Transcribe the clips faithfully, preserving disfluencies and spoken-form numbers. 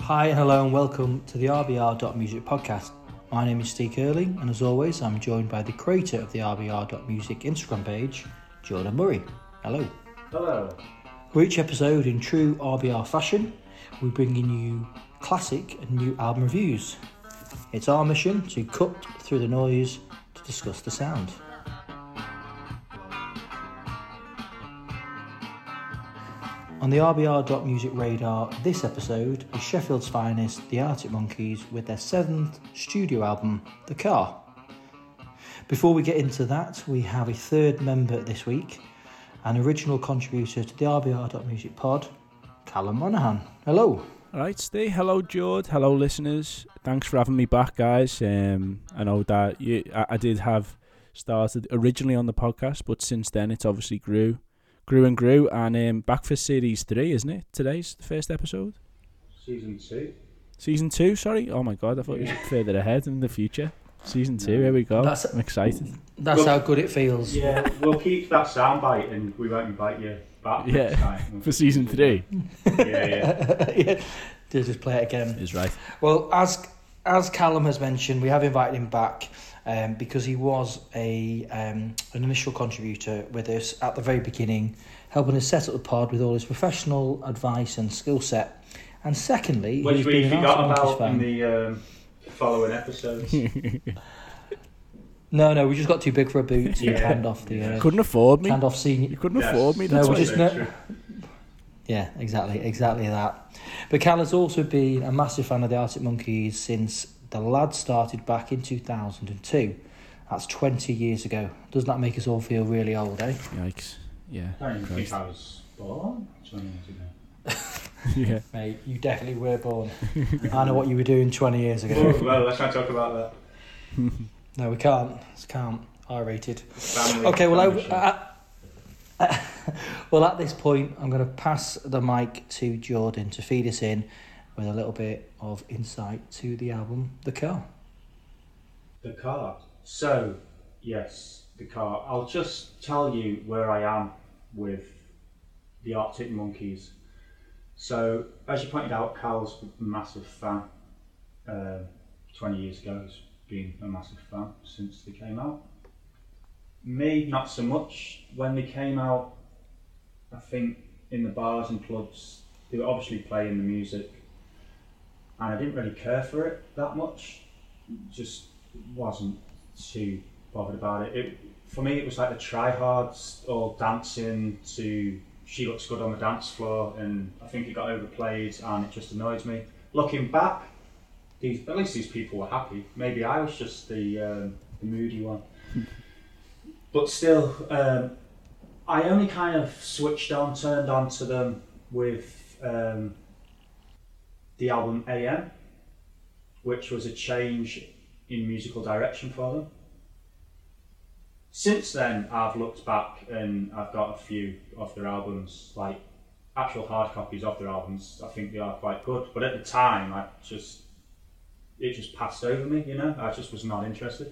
Hi, hello and welcome to the R B R dot music podcast. My name is Steve Curley and as always I'm joined by the creator of the R B R dot music Instagram page, Jordan Murray. Hello. Hello. For each episode in true R B R fashion, we're bringing you classic and new album reviews. It's our mission to cut through the noise to discuss the sound. On the R B R dot music radar, this episode is Sheffield's finest, the Arctic Monkeys, with their seventh studio album, The Car. Before we get into that, we have a third member this week, an original contributor to the R B R dot music pod, Callum Monaghan. Hello. All right, Steve. Hello, Jord. Hello, listeners. Thanks for having me back, guys. Um, I know that you, I, I did have started originally on the podcast, but since then it's obviously grew. Grew and grew, and um, back for series three, isn't it? Today's the first episode. Season two. Season two, sorry. Oh my god, I thought yeah. it was further ahead in the future. Season two, here we go. That's, I'm excited. That's well, how good it feels. Yeah, we'll keep that soundbite and we won't invite you back. Yeah, time. for season three. Yeah, yeah. yeah. To just play it again. Is right. Well, as as Callum has mentioned, we have invited him back um, because he was a um, an initial contributor with us at the very beginning, helping us set up the pod with all his professional advice and skill set. And secondly, which he's we been an forgot Arctic Monkeys about fan. in the um, following episodes. No, no, we just got too big for a boot. So Yeah. we canned off the uh, Couldn't afford me. canned off senior. You couldn't Yes. afford me. No, That's we why. just Very know- true. Yeah, exactly, exactly that. But Cal has also been a massive fan of the Arctic Monkeys since the lad started back in two thousand two. That's twenty years ago. Doesn't that make us all feel really old, eh? Yikes. Yeah. I don't even think Christ. I was born twenty years ago. Yeah. Mate, you definitely were born. I know what you were doing twenty years ago. Well, well, let's not talk about that. No, we can't. Let's can't. R-rated. Family Okay, well, family I, I, I, well, at this point, I'm going to pass the mic to Jordan to feed us in with a little bit of insight to the album, The Car. The Car. So, yes, The Car. I'll just tell you where I am with the Arctic Monkeys. So, as you pointed out, Cal's a massive fan. Uh, twenty years ago, he's been a massive fan since they came out. Me, not so much. When they came out, I think in the bars and clubs, they were obviously playing the music, and I didn't really care for it that much. Just wasn't too bothered about it. It for me, it was like the tryhards all dancing to She Looks Good on the Dance Floor, and I think it got overplayed and it just annoyed me. Looking back, these at least these people were happy. Maybe I was just the, um, the moody one. But still, um, I only kind of switched on, turned on to them with um, the album A M, which was a change in musical direction for them. Since then, I've looked back and I've got a few of their albums, like actual hard copies of their albums. I think they are quite good, but at the time, I just it just passed over me. You know, I just was not interested.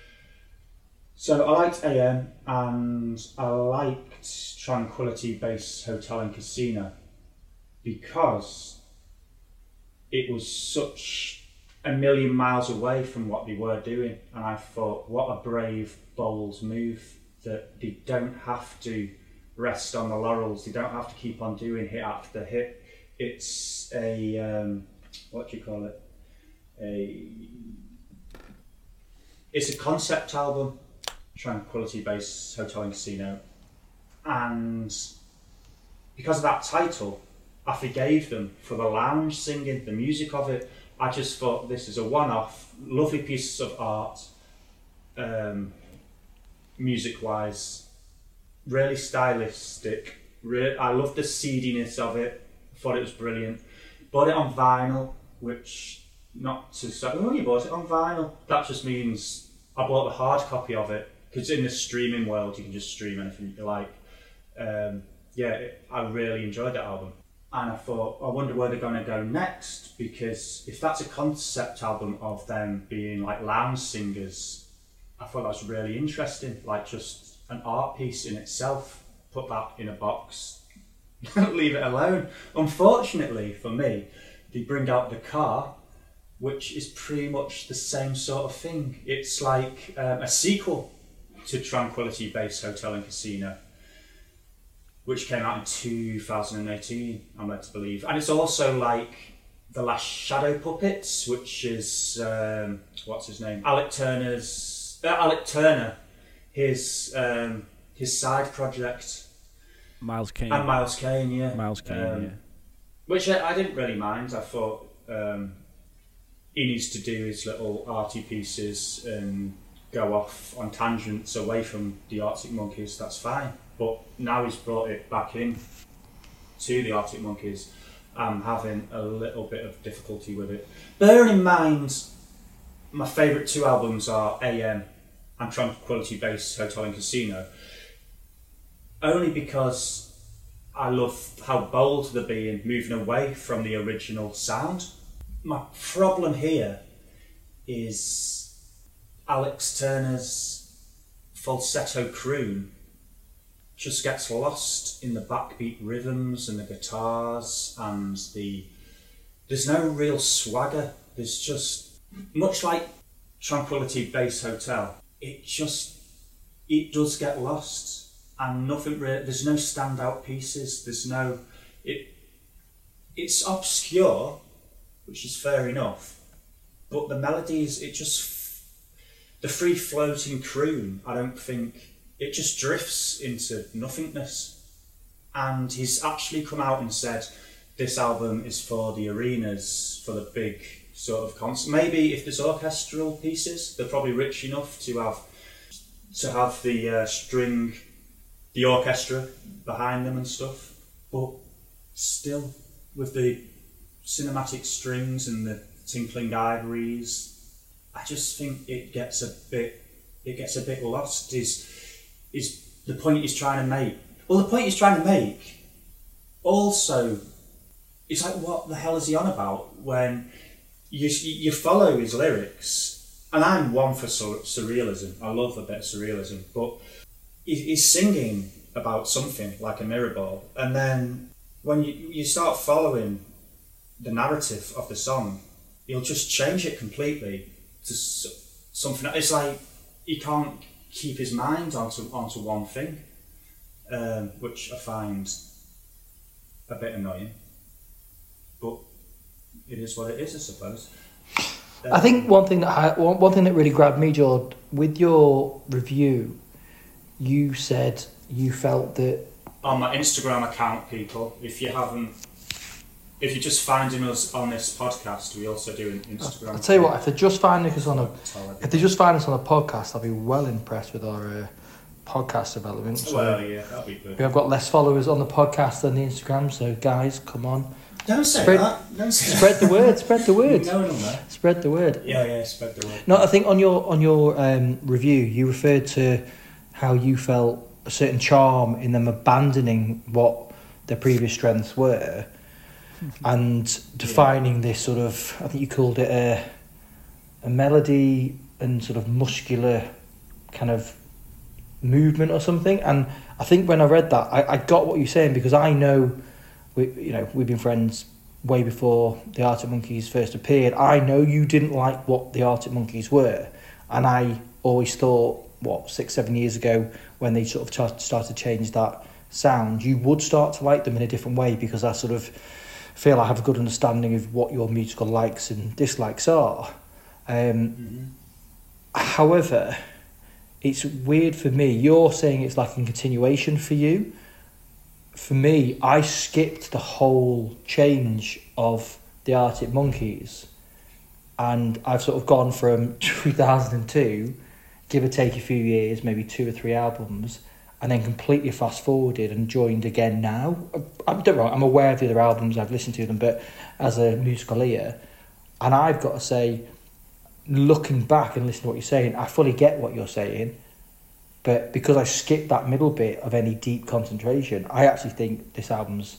So I liked A M and I liked Tranquility Base Hotel and Casino because it was such a million miles away from what they were doing, and I thought, what a brave, bold move that they don't have to rest on the laurels, they don't have to keep on doing hit after hit. It's a, um, what do you call it? A, it's a concept album, Tranquility Base Hotel and Casino, and because of that title, I forgave them for the lounge singing, the music of it. I just thought this is a one-off, lovely piece of art, um, music-wise, really stylistic. Re- I loved the seediness of it. Thought it was brilliant. Bought it on vinyl, which not to say, oh, you bought it on vinyl. That just means I bought the hard copy of it, because in the streaming world you can just stream anything you like. Um, yeah, it, I really enjoyed that album. And I thought, I wonder where they're going to go next, because if that's a concept album of them being like lounge singers, I thought that was really interesting, like just an art piece in itself. Put that in a box, leave it alone. Unfortunately for me, they bring out The Car, which is pretty much the same sort of thing. It's like um, a sequel to Tranquility Base Hotel and Casino, which came out in two thousand eighteen, I'm led to believe. And it's also like The Last Shadow Puppets, which is, um, what's his name? Alec Turner's, uh, Alec Turner, his um, his side project. Miles Kane. And Miles Kane, yeah. Miles Kane, um, yeah. Which I, I didn't really mind. I thought um, he needs to do his little arty pieces and go off on tangents away from the Arctic Monkeys, that's fine. But now he's brought it back in to the Arctic Monkeys, I'm having a little bit of difficulty with it. Bearing in mind, my favourite two albums are A M and Tranquility Base Hotel and Casino, only because I love how bold they're being, moving away from the original sound. My problem here is Alex Turner's falsetto croon just gets lost in the backbeat rhythms and the guitars, and the there's no real swagger. There's just, much like Tranquility Base Hotel, it just it does get lost, and nothing really, there's no standout pieces. There's no it it's obscure, which is fair enough, but the melodies, it just, the free floating croon, I don't think, it just drifts into nothingness. And he's actually come out and said this album is for the arenas, for the big sort of concert. Maybe if there's orchestral pieces, they're probably rich enough to have to have the uh, string, the orchestra behind them and stuff. But still, with the cinematic strings and the tinkling ivories, I just think it gets a bit it gets a bit lost. Is is the point he's trying to make? Well, the point he's trying to make also, it's like, what the hell is he on about? When you you follow his lyrics, and I'm one for sur- surrealism. I love a bit of surrealism, but he, he's singing about something like a mirror ball, and then when you you start following the narrative of the song, he'll just change it completely to something. It's like he can't keep his mind onto onto one thing, um, which I find a bit annoying. But it is what it is, I suppose. Um, I think one thing that I, one, one thing that really grabbed me, Jord, with your review, you said you felt that on my Instagram account, people, if you haven't, if you're just finding us on this podcast, we also do an Instagram. I'll tell you what, if they're just finding us on a, if they just find us on a podcast, I'll be well impressed with our uh, podcast development. So well, yeah, that'll be good. we have got less followers on the podcast than the Instagram, so guys, come on. Don't say spread, that. Don't say spread the word. Spread the word. No, no, no. Spread the word. Yeah, yeah, spread the word. No, I think on your on your um, review, you referred to how you felt a certain charm in them abandoning what their previous strengths were, and defining yeah. this sort of, I think you called it a a melody and sort of muscular kind of movement or something. And I think when I read that, I, I got what you're saying, because I know, we, you know, we've been friends way before the Arctic Monkeys first appeared. I know you didn't like what the Arctic Monkeys were, and I always thought, what, six, seven years ago, when they sort of started to change that sound, you would start to like them in a different way, because I sort of feel I have a good understanding of what your musical likes and dislikes are. Um, mm-hmm. However, it's weird for me. You're saying it's like a continuation for you. For me, I skipped the whole change of the Arctic Monkeys, and I've sort of gone from two thousand two, give or take a few years, maybe two or three albums, and then completely fast forwarded and joined again now. I'm, don't wrong, I'm aware of the other albums, I've listened to them, but as a musical ear, and I've got to say, looking back and listening to what you're saying, I fully get what you're saying, but because I skipped that middle bit of any deep concentration, I actually think this album's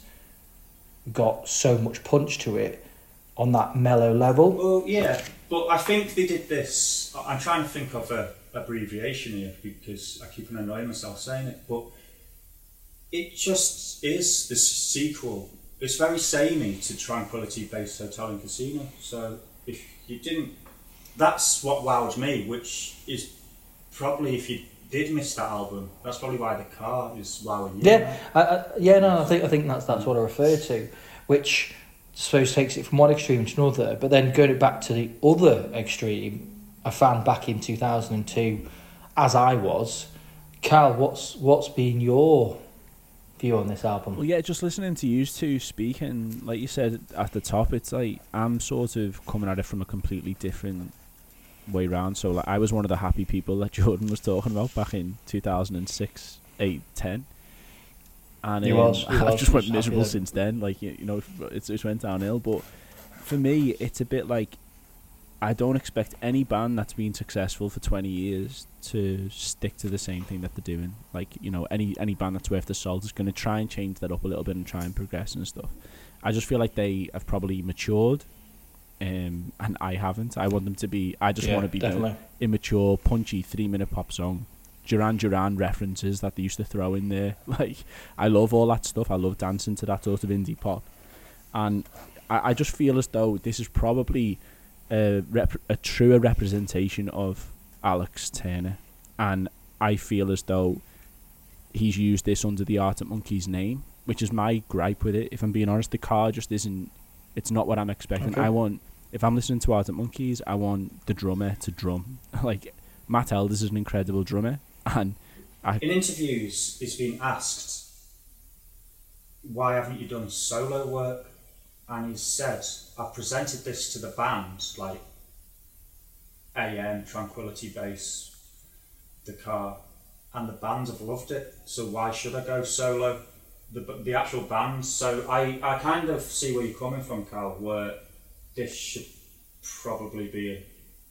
got so much punch to it on that mellow level. Well, yeah, but I think they did this, I'm trying to think of a abbreviation here, because I keep on annoying myself saying it, but it just is this sequel. it's very samey to Tranquility Base Hotel and Casino. So if you didn't, that's what wowed me, which is probably, if you did miss that album, that's probably why The Car is wowing you. Yeah, I, I, yeah, no, I think I think that's that's what I refer to, which I suppose takes it from one extreme to another. But then going it back to the other extreme, a fan back in two thousand two, as I was. Cal, what's what's been your view on this album? Well, yeah, just listening to you two speaking, like you said at the top, it's like I'm sort of coming at it from a completely different way round. So like I was one of the happy people that Jordan was talking about back in two thousand six, eight, ten. And um, was, I just went happy miserable then. since then. Like, you, you know, it's just went downhill. But for me, it's a bit like I don't expect any band that's been successful for twenty years to stick to the same thing that they're doing. Like, you know, any any band that's worth the salt is going to try and change that up a little bit and try and progress and stuff. I just feel like they have probably matured, um, and I haven't. I want them to be. I just Yeah, want to be definitely. immature, punchy, three-minute pop song. Duran Duran references that they used to throw in there. Like, I love all that stuff. I love dancing to that sort of indie pop, and I, I just feel as though this is probably a, rep- a truer representation of Alex Turner, and I feel as though he's used this under the Arctic Monkeys name, which is my gripe with it. If I'm being honest, The Car just isn't. It's not what I'm expecting. Okay. I want, if I'm listening to Arctic Monkeys, I want the drummer to drum. Like, Matt Elders is an incredible drummer, and I, In interviews, he's been asked, why haven't you done solo work? And he's said, I've presented this to the band, like A M, Tranquility Base, The Car, and the bands have loved it, so why should I go solo? The the actual band, so I, I kind of see where you're coming from, Carl, where this should probably be a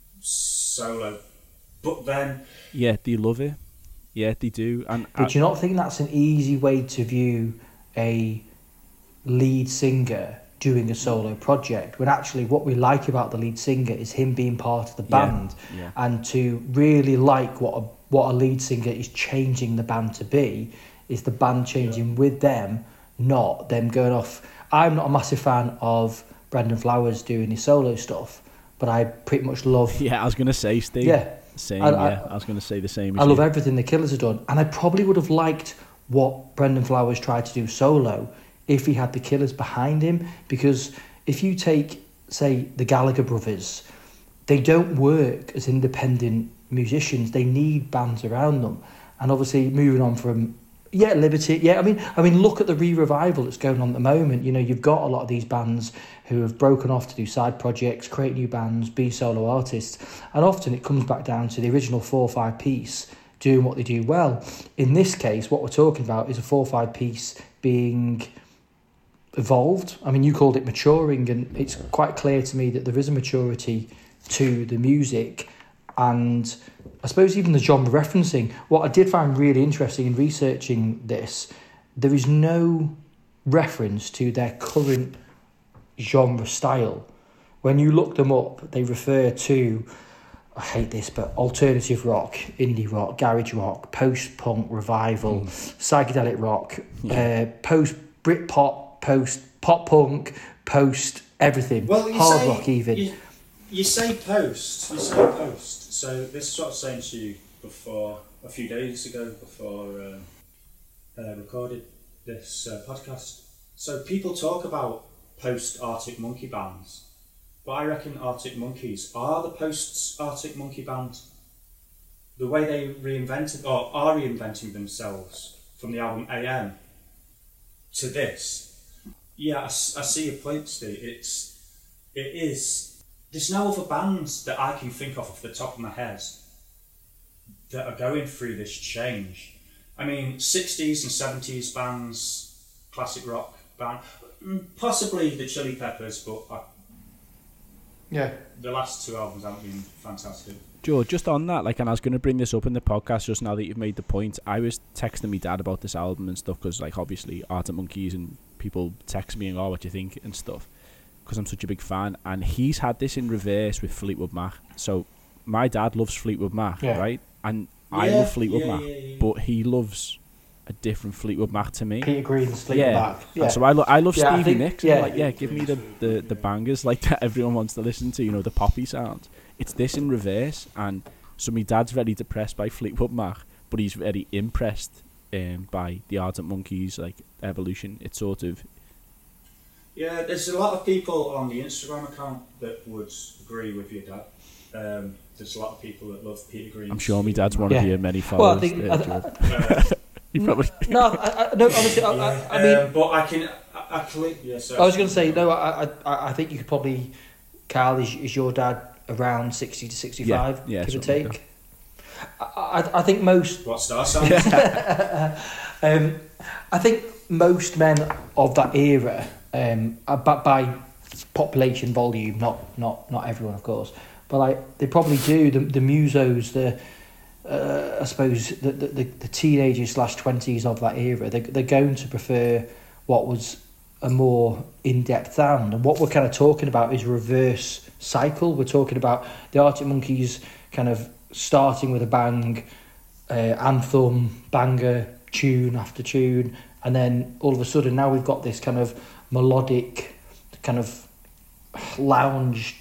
solo, but then... yeah, they love it. Yeah, they do. And But I, do you not think that's an easy way to view a lead singer doing a solo project, when actually what we like about the lead singer is him being part of the Yeah, band, yeah. and to really like what a, what a lead singer is changing the band to be is the band changing Yeah. with them, not them going off. I'm not a massive fan of Brendan Flowers doing his solo stuff, but I pretty much love yeah, I was gonna say, Steve. yeah Same. I- yeah, I- I was gonna say the same. As I love you. everything the Killers have done, and I probably would have liked what Brendan Flowers tried to do solo if he had the Killers behind him, because if you take, say, the Gallagher brothers, they don't work as independent musicians. They need bands around them, and obviously moving on from yeah Liberty, yeah I mean I mean look at the re-revival that's going on at the moment. You know, you've got a lot of these bands who have broken off to do side projects, create new bands, be solo artists, and often it comes back down to the original four or five piece doing what they do well. In this case, what we're talking about is a four or five piece being evolved. I mean, you called it maturing, and it's quite clear to me that there is a maturity to the music, and I suppose even the genre referencing. What I did find really interesting in researching this, there is no reference to their current genre style. When you look them up, they refer to, I hate this, but alternative rock, indie rock, garage rock, post-punk revival, Mm. psychedelic rock, Yeah. uh, post-Britpop, post-pop-punk, post-everything, Well, you hard say, rock even. You, you say post, you say post. So this is what I was saying to you before, a few days ago, before uh, uh, recorded this uh, podcast. So people talk about post-Arctic Monkey bands, but I reckon Arctic Monkeys are the post-Arctic Monkey band. The way they reinvented, or are reinventing themselves from the album A M to this. Yeah, I, s- I see your point, Steve. It's, it is. There's no other bands that I can think of off the top of my head that are going through this change. I mean, sixties and seventies bands, classic rock band, mm, possibly the Chili Peppers, but I, Yeah. the last two albums haven't been fantastic. Joe, just on that, like, and I was going to bring this up in the podcast just now that you've made the point. I was texting my dad about this album and stuff because, like, obviously Arctic Monkeys and people text me and oh, what do you think and stuff, because I'm such a big fan. And he's had this in reverse with Fleetwood Mac. So my dad loves Fleetwood Mac, Yeah. right? And I Yeah, love Fleetwood yeah, Mac, yeah, yeah. but he loves a different Fleetwood Mac to me. Peter Green's Fleetwood Yeah. Mac. Yeah. And so I, lo- I love Yeah, I Stevie think- Nicks. yeah. Yeah. Like, yeah, give me the, the, the bangers like that everyone wants to listen to, you know, the poppy sound. It's this in reverse. And so my dad's very depressed by Fleetwood Mac, but he's very impressed um, by the Arctic Monkeys, like, evolution. It's sort of... Yeah, there's a lot of people on the Instagram account that would agree with your dad. Um, there's a lot of people that love Peter Green. I'm sure my dad's one Yeah. of your many Well, I followers. think. uh, I, George. I, Uh, He probably... no, I, I, no, honestly, I, I, I mean, um, but I can I, I click. Yeah, sorry. I was going to say no. I, I, I think you could probably, Carl, is, is your dad around sixty to sixty-five, Yeah, yeah, give or something like take. I, I, I think most. What star sign? um, I think most men of that era, um, uh, but by population volume, not not not everyone, of course, but like they probably do. The the musos, the uh, I suppose the the, the teenagers slash twenties of that era, they they're going to prefer what was a more in-depth sound. And what we're kind of talking about is reverse cycle. We're talking about the Arctic Monkeys kind of starting with a bang, uh, anthem, banger, tune after tune, and then all of a sudden now we've got this kind of melodic, kind of lounge,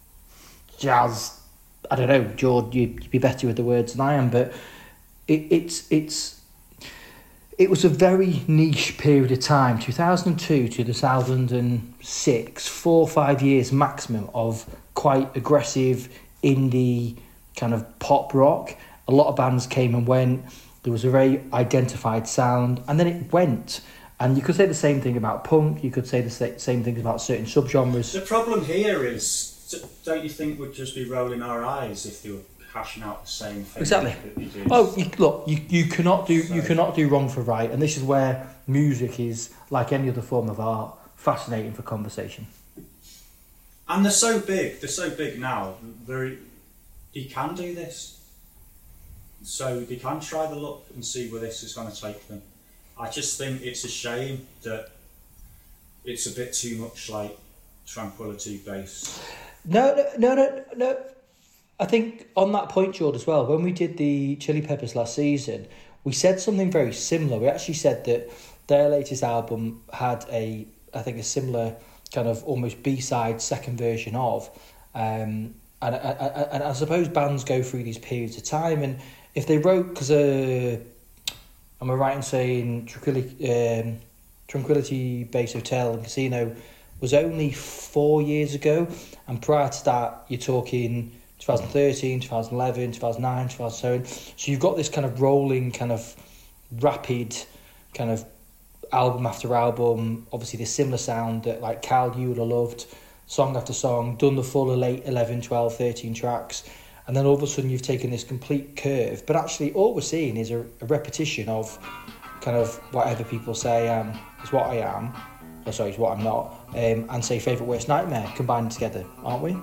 jazz. I don't know, George, you'd be better with the words than I am, but it, it's it's it was a very niche period of time, two thousand two to two thousand six, four or five years maximum of quite aggressive indie kind of pop rock. A lot of bands came and went. There was a very identified sound, and then it went. And you could say the same thing about punk. You could say the same things about certain subgenres. The problem here is, don't you think we'd just be rolling our eyes if they were hashing out the same thing? Exactly. That they do? Oh, you, look, you, you cannot do you So- cannot do wrong for right, and this is where music is, like any other form of art, fascinating for conversation. And they're so big. They're so big now. They're, they can do this. So they can try the luck and see where this is going to take them. I just think it's a shame that it's a bit too much like Tranquility Base. No, no, no, no, no. I think on that point, George, as well, when we did the Chili Peppers last season, we said something very similar. We actually said that their latest album had a, I think, a similar kind of almost B-side second version of. Um, and, and, and I suppose bands go through these periods of time, and if they wrote, because uh, am I right in saying Tranquility, um, Tranquility Base Hotel and Casino was only four years ago, and prior to that, you're talking twenty thirteen, twenty eleven, two thousand nine, two thousand seven. So you've got this kind of rolling, kind of rapid, kind of album after album. Obviously, the similar sound that like Cal, you would have loved, song after song, done the full late eleven, twelve, thirteen tracks. And then all of a sudden you've taken this complete curve. But actually all we're seeing is a, a repetition of kind of whatever people say um, is what I am, or sorry, is what I'm not, um, and say Favourite Worst Nightmare combined together, aren't we?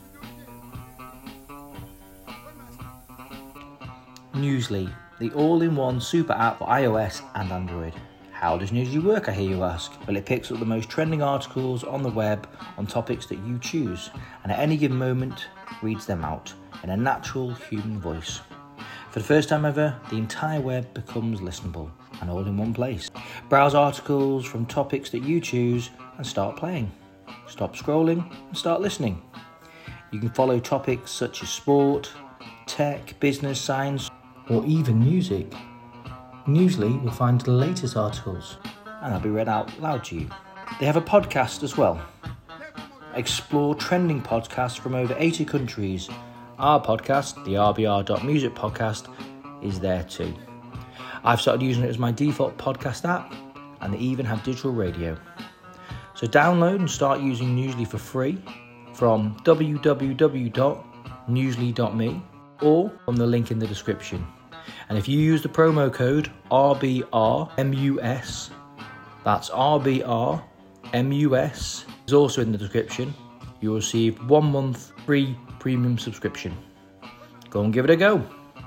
Newsly, the all-in-one super app for iOS and Android. How does Newsly work, I hear you ask? Well, it picks up the most trending articles on the web on topics that you choose, and at any given moment reads them out in a natural human voice. For the first time ever, the entire web becomes listenable and all in one place. Browse articles from topics that you choose and start playing. Stop scrolling and start listening. You can follow topics such as sport, tech, business, science, or even music. Newsly will find the latest articles and they'll be read out loud to you. They have a podcast as well. Explore trending podcasts from over eighty countries. Our podcast, the R B R dot music podcast, is there too. I've started using it as my default podcast app, and they even have digital radio. So download and start using Newsly for free from w w w dot newsly dot me or from the link in the description. And if you use the promo code R B R M U S, that's R B R M U S, is also in the description, you'll receive one month free premium subscription. Go and give it a go.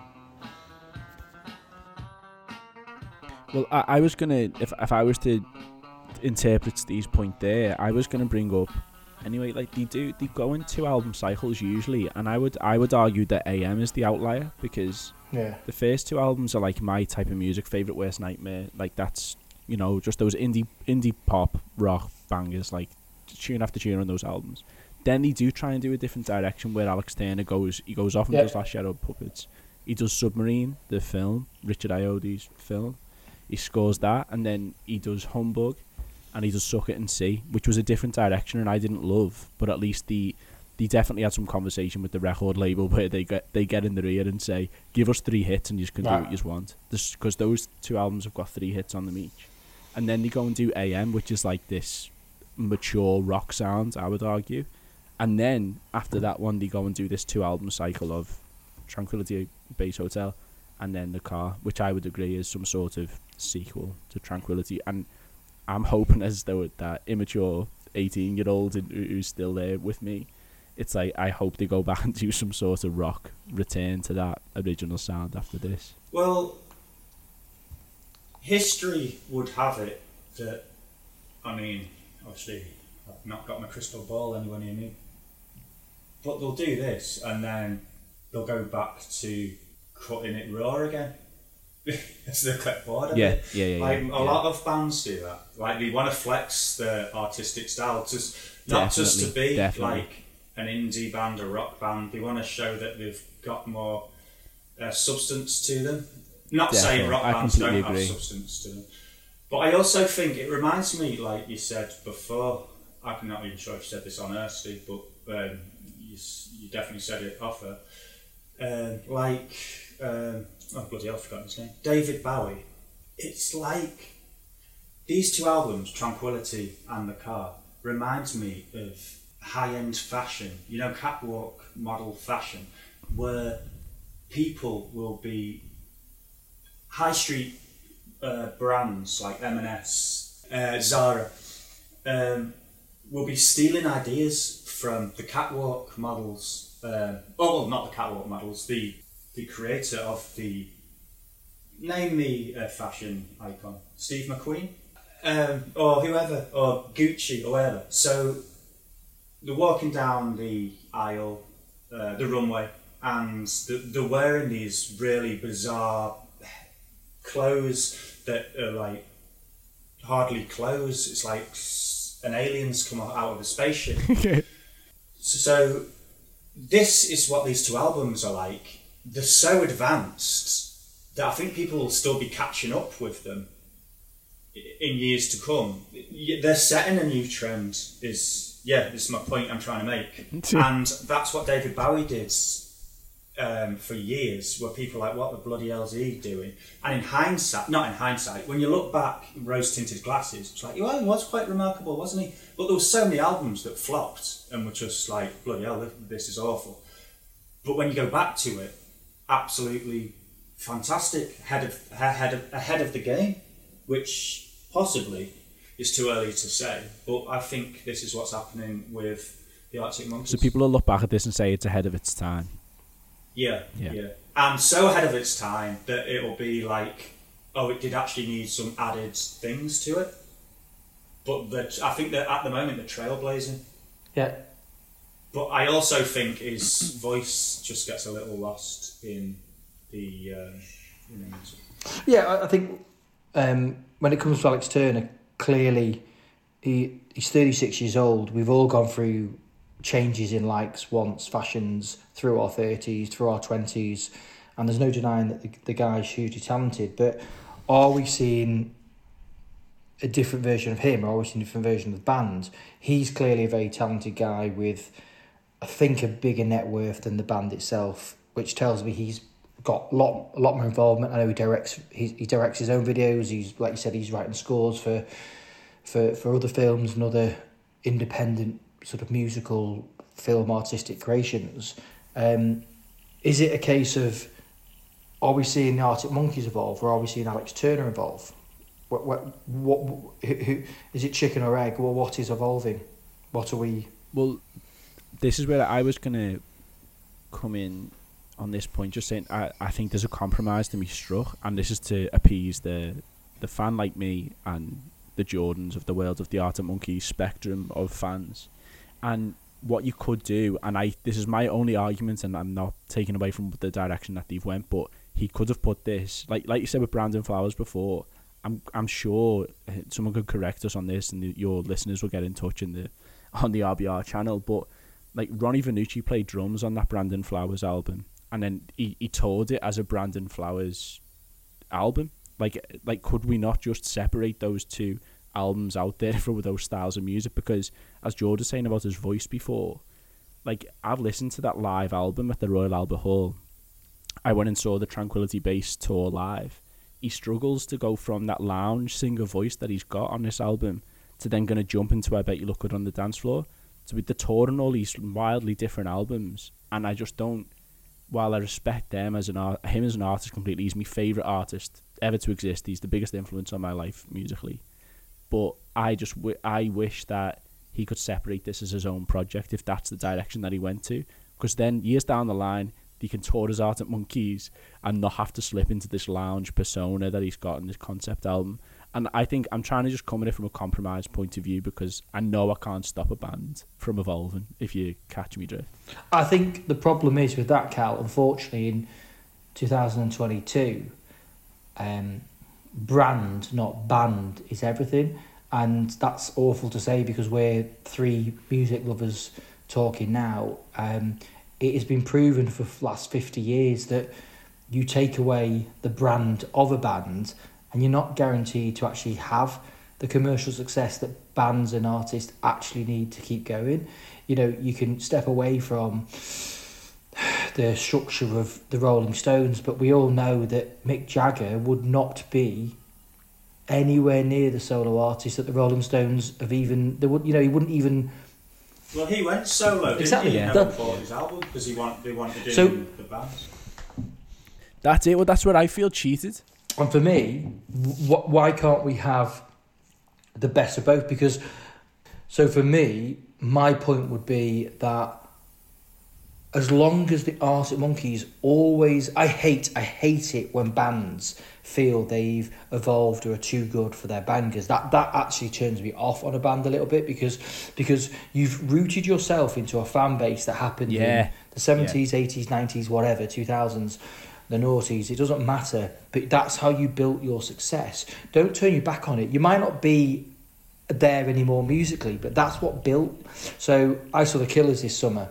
Well, I, I was gonna, if if I was to interpret Steve's point there, I was gonna bring up Anyway, like they do, they go in two album cycles usually, and I would I would argue that A M is the outlier because Yeah. the first two albums are like my type of music, Favorite Worst Nightmare. Like that's, you know, just those indie indie pop rock bangers, like tune after tune on those albums. Then they do try and do a different direction where Alex Turner goes he goes off and Yeah. does Last Shadow Puppets. He does Submarine, the film, Richard Ayoade's film. He scores that, and then he does Humbug, and he does Suck It and See, which was a different direction and I didn't love, but at least the they definitely had some conversation with the record label where they get they get in their ear and say, give us three hits and you can Right. do what you want. Because those two albums have got three hits on them each. And then they go and do A M, which is like this mature rock sound, I would argue. And then after that one, they go and do this two album cycle of Tranquility Base Hotel and then The Car, which I would agree is some sort of sequel to Tranquility. And I'm hoping as though that immature eighteen year old who's still there with me, it's like I hope they go back and do some sort of rock return to that original sound after this. Well, history would have it that, I mean, obviously I've not got my crystal ball anywhere near me, but they'll do this and then they'll go back to cutting it raw again. It's the clipboard. of Yeah, it. yeah, yeah. Like yeah, a yeah. lot of bands do that. Like they want to flex their artistic style, just not just to Definitely, be definitely. like an indie band, a rock band. They want to show that they've got more uh, substance to them. Not saying Definitely, rock I bands don't completely have agree. substance to them, but I also think it reminds me, like you said before. I'm not even sure if you said this on air, Steve, but um, you, s- you definitely said it off air. Um, like, um, oh bloody hell, I've forgotten his name. David Bowie. It's like these two albums, Tranquility and The Car, reminds me of high-end fashion. You know, catwalk model fashion, where people will be high street uh, brands like M and S, uh, Zara, um, will be stealing ideas from the catwalk models. Uh, oh, well, not the catwalk models. The the creator of the name me a fashion icon, Steve McQueen, um, or whoever, or Gucci, or whatever. So they're walking down the aisle, uh, the runway, and they're, they're wearing these really bizarre clothes that are like hardly clothes. It's like s- an alien's come out of a spaceship. So, so this is what these two albums are like. They're so advanced that I think people will still be catching up with them i- in years to come. Y- They're setting a new trend. Is yeah, this is my point I'm trying to make, and that's what David Bowie did um, for years. Where people are like, what the bloody hell's he doing? And in hindsight, not in hindsight, when you look back, rose tinted glasses, it's like, well, he was quite remarkable, wasn't he? But there were so many albums that flopped and were just like, bloody hell, this is awful. But when you go back to it, absolutely fantastic, ahead of ahead of ahead of the game, which possibly is too early to say. But I think this is what's happening with the Arctic Monkeys. So people will look back at this and say it's ahead of its time. Yeah, Yeah. yeah, and so ahead of its time that it'll be like, oh, it did actually need some added things to it. But the, I think that at the moment they're trailblazing. Yeah. But I also think his voice just gets a little lost in the um, in the music. Yeah, I- I think um, when it comes to Alex Turner, clearly he he's thirty-six years old. We've all gone through changes in likes, wants, fashions through our thirties, through our twenties, and there's no denying that the, the guy's hugely talented. But are we seeing a different version of him, or are we seeing a different version of the band? He's clearly a very talented guy with, I think, a bigger net worth than the band itself, which tells me he's got a lot, a lot more involvement. I know he directs, he, he directs his own videos. He's, like you said, he's writing scores for, for, for other films and other independent sort of musical film artistic creations. Um, is it a case of, are we seeing the Arctic Monkeys evolve, or are we seeing Alex Turner evolve? What, what, what, who, who, is it chicken or egg? Well, what is evolving? What are we? Well, this is where I was going to come in on this point, just saying I, I think there's a compromise to be struck, and this is to appease the the fan like me and the Jordans of the world, of the Arctic Monkeys spectrum of fans. And what you could do, and I this is my only argument, and I'm not taking away from the direction that they've went, but he could have put this, like like you said with Brandon Flowers before. I'm I'm sure someone could correct us on this, and the, your listeners will get in touch in the on the R B R channel. But like Ronnie Vannucci played drums on that Brandon Flowers album, and then he, he toured it as a Brandon Flowers album. Like like could we not just separate those two albums out there for those styles of music? Because as George was saying about his voice before, like I've listened to that live album at the Royal Albert Hall. I went and saw the Tranquility Base tour live. He struggles to go from that lounge singer voice that he's got on this album to then going to jump into I Bet You Look Good on the Dance Floor. So with the tour and all these wildly different albums, and I just don't, while I respect them as an art, him as an artist completely, he's my favourite artist ever to exist. He's the biggest influence on my life musically. But I just w- I wish that he could separate this as his own project if that's the direction that he went to. Because then years down the line, he can tour his Arctic Monkeys and not have to slip into this lounge persona that he's got in this concept album. And I think I'm trying to just come at it from a compromise point of view, because I know I can't stop a band from evolving, if you catch me drift. I think the problem is with that, Cal, unfortunately, in two thousand twenty-two, um, brand, not band, is everything. And that's awful to say because we're three music lovers talking now. Um, it has been proven for the last fifty years that you take away the brand of a band and you're not guaranteed to actually have the commercial success that bands and artists actually need to keep going. You know, you can step away from the structure of the Rolling Stones, but we all know that Mick Jagger would not be anywhere near the solo artist that the Rolling Stones have even, they would, you know, he wouldn't even. Well, he went solo, didn't exactly, he? Yeah. Never bought his album because he wanted, they wanted to do So, the bands. That's it. Well, that's where I feel cheated. And for me, wh- why can't we have the best of both? Because, so for me, my point would be that as long as the Arctic Monkeys always, I hate, I hate it when bands feel they've evolved or are too good for their bangers. That that actually turns me off on a band a little bit because because you've rooted yourself into a fan base that happened Yeah. in the seventies, eighties, nineties, whatever, two thousands, the noughties. It doesn't matter, but that's how you built your success. Don't turn your back on it. You might not be there anymore musically, but that's what built. So I saw the Killers this summer.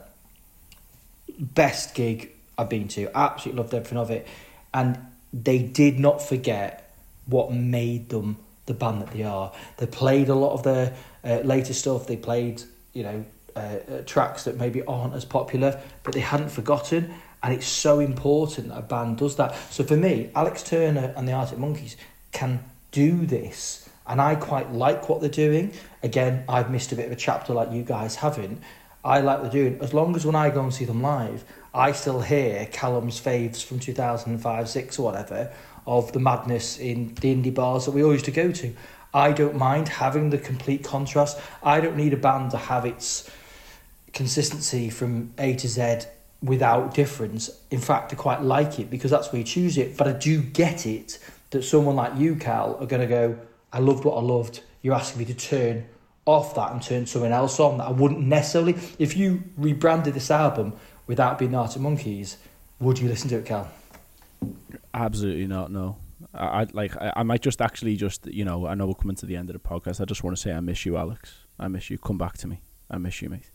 Best gig I've been to. Absolutely loved everything of it. And they did not forget what made them the band that they are. They played a lot of their uh, later stuff. They played, you know, uh, uh, tracks that maybe aren't as popular, but they hadn't forgotten. And it's so important that a band does that. So for me, Alex Turner and the Arctic Monkeys can do this. And I quite like what they're doing. Again, I've missed a bit of a chapter like you guys haven't. I like what they're doing. As long as when I go and see them live, I still hear Callum's faves from two thousand five, six or whatever of the madness in the indie bars that we all used to go to. I don't mind having the complete contrast. I don't need a band to have its consistency from A to Z without difference. In fact, I quite like it because that's where you choose it. But I do get it that someone like you, Cal, are going to go, I loved what I loved. You're asking me to turn off that and turn something else on that I wouldn't necessarily. If you rebranded this album without being Arctic Monkeys, would you listen to it, Cal? Absolutely not. No, I I'd like. I, I might just actually just you know. I know we're coming to the end of the podcast. I just want to say I miss you, Alex. I miss you. Come back to me. I miss you, mate.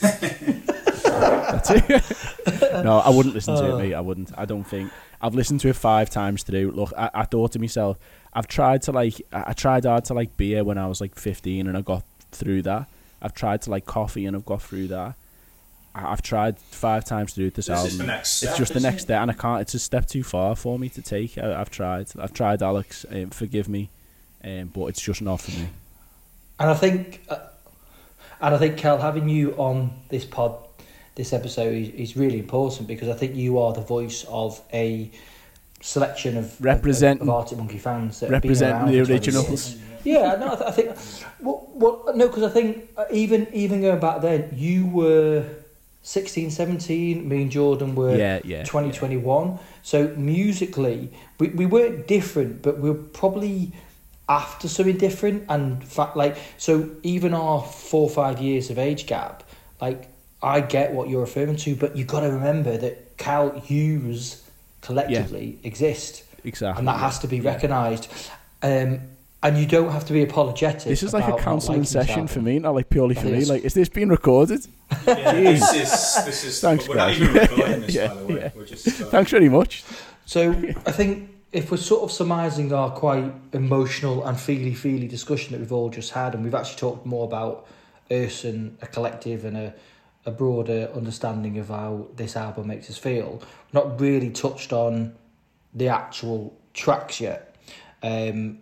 That's it. No, I wouldn't listen to uh, it, mate. I wouldn't. I don't think. I've listened to it five times through. Look, I, I thought to myself, I've tried to like. I tried hard to like beer when I was like fifteen, and I got through that. I've tried to like coffee, and I've got through that. I've tried five times to do this, this album. Is the next step, it's just the next it? step, and I can't. It's a step too far for me to take. I, I've tried. I've tried, Alex. Um, forgive me, um, but it's just not for me. And I think, uh, and I think, Cal, having you on this pod, this episode is, is really important because I think you are the voice of a selection of representing of, of Arctic Monkey fans that representing have been the around for originals. Yeah, no, I, th- I think. Well, well, no, because I think uh, even even going back then, you were sixteen, seventeen, me and Jordan were yeah, yeah, twenty, twenty-one. Yeah. So musically, we, we weren't different, but we were probably after something different. And fact, like, so even our four or five years of age gap, Like, I get what you're referring to, but you've got to remember that Cal Hughes collectively yeah. exist. Exactly. And that yeah. has to be yeah. recognised. Um, and you don't have to be apologetic. This is like a counselling session for me, not like purely for it me. is. Like, is this being recorded? Yeah, this is, this is, Thanks, we're guys. not even recording this, yeah, by the way. yeah. We're just, uh, Thanks very much. So, I think if we're sort of surmising our quite emotional and feely-feely discussion that we've all just had, and we've actually talked more about us and a collective and a, a broader understanding of how this album makes us feel, we've not really touched on the actual tracks yet. Um,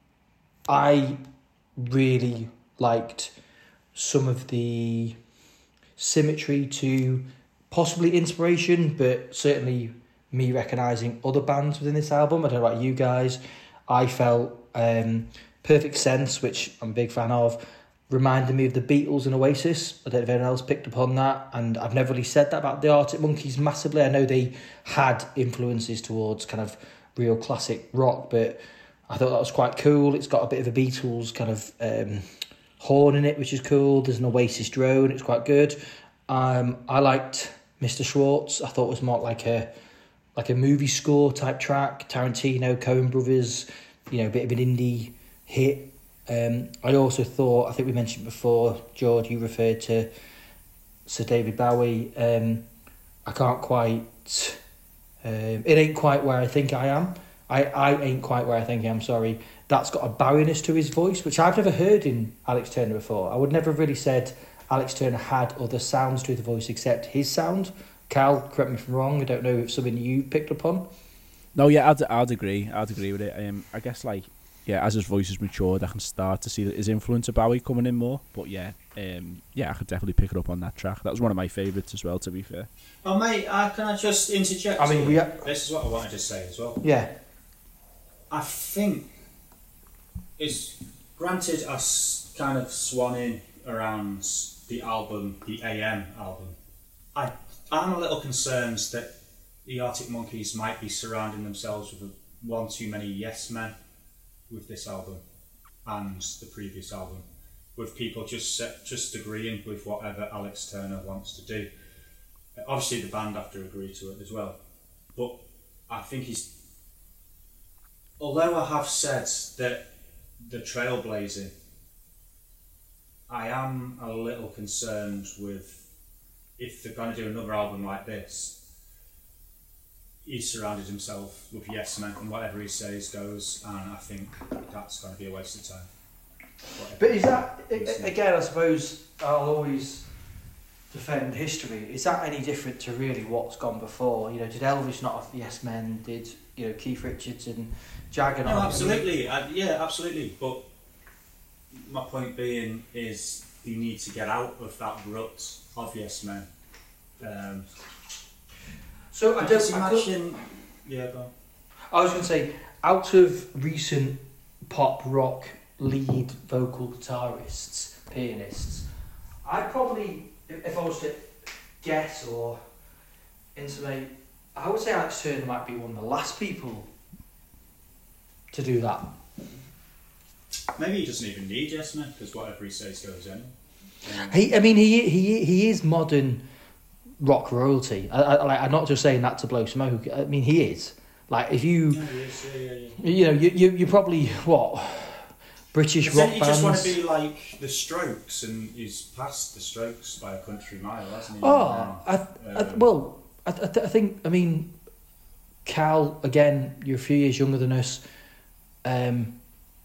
I really liked some of the symmetry to possibly inspiration, but certainly me recognising other bands within this album. I don't know about you guys. I felt um, Perfect Sense, which I'm a big fan of, reminded me of the Beatles and Oasis. I don't know if anyone else picked up on that, and I've never really said that about the Arctic Monkeys massively. I know they had influences towards kind of real classic rock, but I thought that was quite cool. It's got a bit of a Beatles kind of um, horn in it, which is cool. There's an Oasis drone. It's quite good. Um, I liked Mister Schwartz. I thought it was more like a like a movie score type track. Tarantino, Coen Brothers, you know, a bit of an indie hit. Um, I also thought, I think we mentioned before, George, you referred to Sir David Bowie. Um, I can't quite... Um, it ain't quite where I think I am. I, I ain't quite where I think I am, sorry. That's got a Bowie-ness to his voice, which I've never heard in Alex Turner before. I would never have really said Alex Turner had other sounds to the voice except his sound. Cal, correct me if I'm wrong, I don't know if it's something you picked up on. No, yeah, I'd, I'd agree. I'd agree with it. Um, I guess, like, yeah, as his voice has matured, I can start to see his influence of Bowie coming in more. But yeah, um, yeah, I could definitely pick it up on that track. That was one of my favourites as well, to be fair. Oh, mate, uh, can I just interject? I mean, we ha- this is what I wanted to say as well. Yeah. I think it's granted us kind of swanning around the album, the A M album. I I'm a little concerned that the Arctic Monkeys might be surrounding themselves with a, one too many yes men with this album and the previous album, with people just set, just agreeing with whatever Alex Turner wants to do. Obviously, the band have to agree to it as well, but I think he's. Although I have said that the trailblazing, I am a little concerned with if they're going to do another album like this. He's surrounded himself with yes men, and whatever he says goes, and I think that's going to be a waste of time. Whatever But is that, again, I suppose I'll always defend history. Is that any different to really what's gone before? You know, did Elvis not have yes men? Did, you know, Keith Richards and Jagger not? No, absolutely. Uh, yeah, absolutely. But my point being is you need to get out of that rut of yes men. Um, so I don't just I could- imagine. Yeah, go on. I was going to say, out of recent pop rock lead vocal guitarists, pianists, I'd probably, if if I was to guess or intimate, I would say Alex Turner might be one of the last people to do that. Maybe he doesn't even need yes men because whatever he says goes in. Um, He, I mean, he he he is modern rock royalty. I, I, like, I'm not just saying that to blow smoke. I mean, he is. Like, if you, yeah, he is, yeah, yeah, yeah. you know, you you you probably what British Doesn't rock he bands. just want to be like the Strokes, and he's past the Strokes by a country mile, hasn't he? Oh, I, Um, I, well, I, I, I think, I mean, Cal, again, you're a few years younger than us. Um,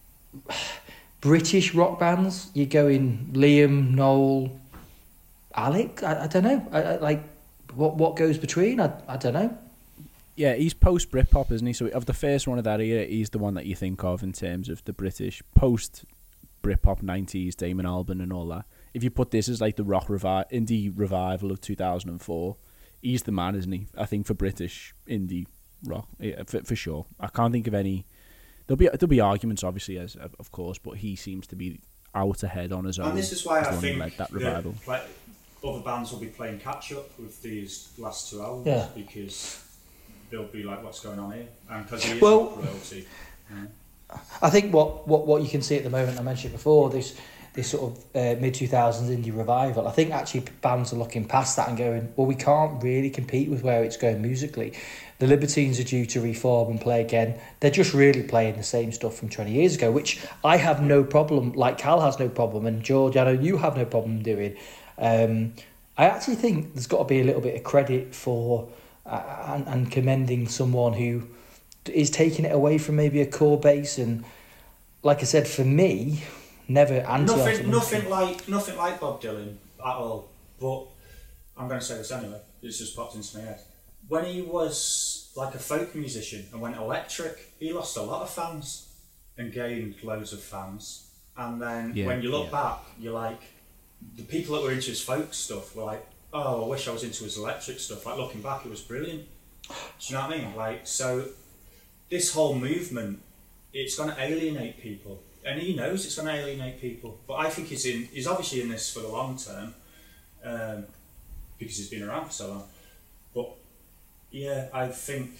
British rock bands, you're going Liam, Noel, Alec. I, I don't know. I, I, like, what what goes between? I I don't know. Yeah, he's post Britpop, isn't he? So of the first one of that era, he's the one that you think of in terms of the British post Britpop nineties, Damon Albarn and all that. If you put this as like the rock revi- indie revival of two thousand four, he's the man, isn't he? I think for British indie rock, yeah, for, for sure. I can't think of any. There'll be there'll be arguments, obviously, as of course, but he seems to be out ahead on his own. And this is why as the I one who think led that that revival. play, other bands will be playing catch up with these last two albums Yeah. because they'll be like, "What's going on here?" And because he is Well- rock royalty. Yeah. I think what, what, what you can see at the moment, I mentioned before, there's this sort of uh, mid two thousands indie revival. I think actually bands are looking past that and going, well, we can't really compete with where it's going musically. The Libertines are due to reform and play again. They're just really playing the same stuff from twenty years ago, which I have no problem, like Cal has no problem, and George, I know you have no problem doing. Um, I actually think there's got to be a little bit of credit for uh, and, and commending someone who is taking it away from maybe a core base. And like I said, for me, never anti nothing, nothing like nothing like Bob Dylan at all. But I'm going to say this anyway. It's just popped into my head. When he was like a folk musician and went electric, he lost a lot of fans and gained loads of fans. And then Yeah, when you look yeah. back, you're like, the people that were into his folk stuff were like, oh, I wish I was into his electric stuff. Like, looking back, it was brilliant. Do you know what I mean? Like, so this whole movement, it's going to alienate people. And he knows it's going to alienate people. But I think he's in. He's obviously in this for the long term, um, because he's been around for so long. But yeah, I think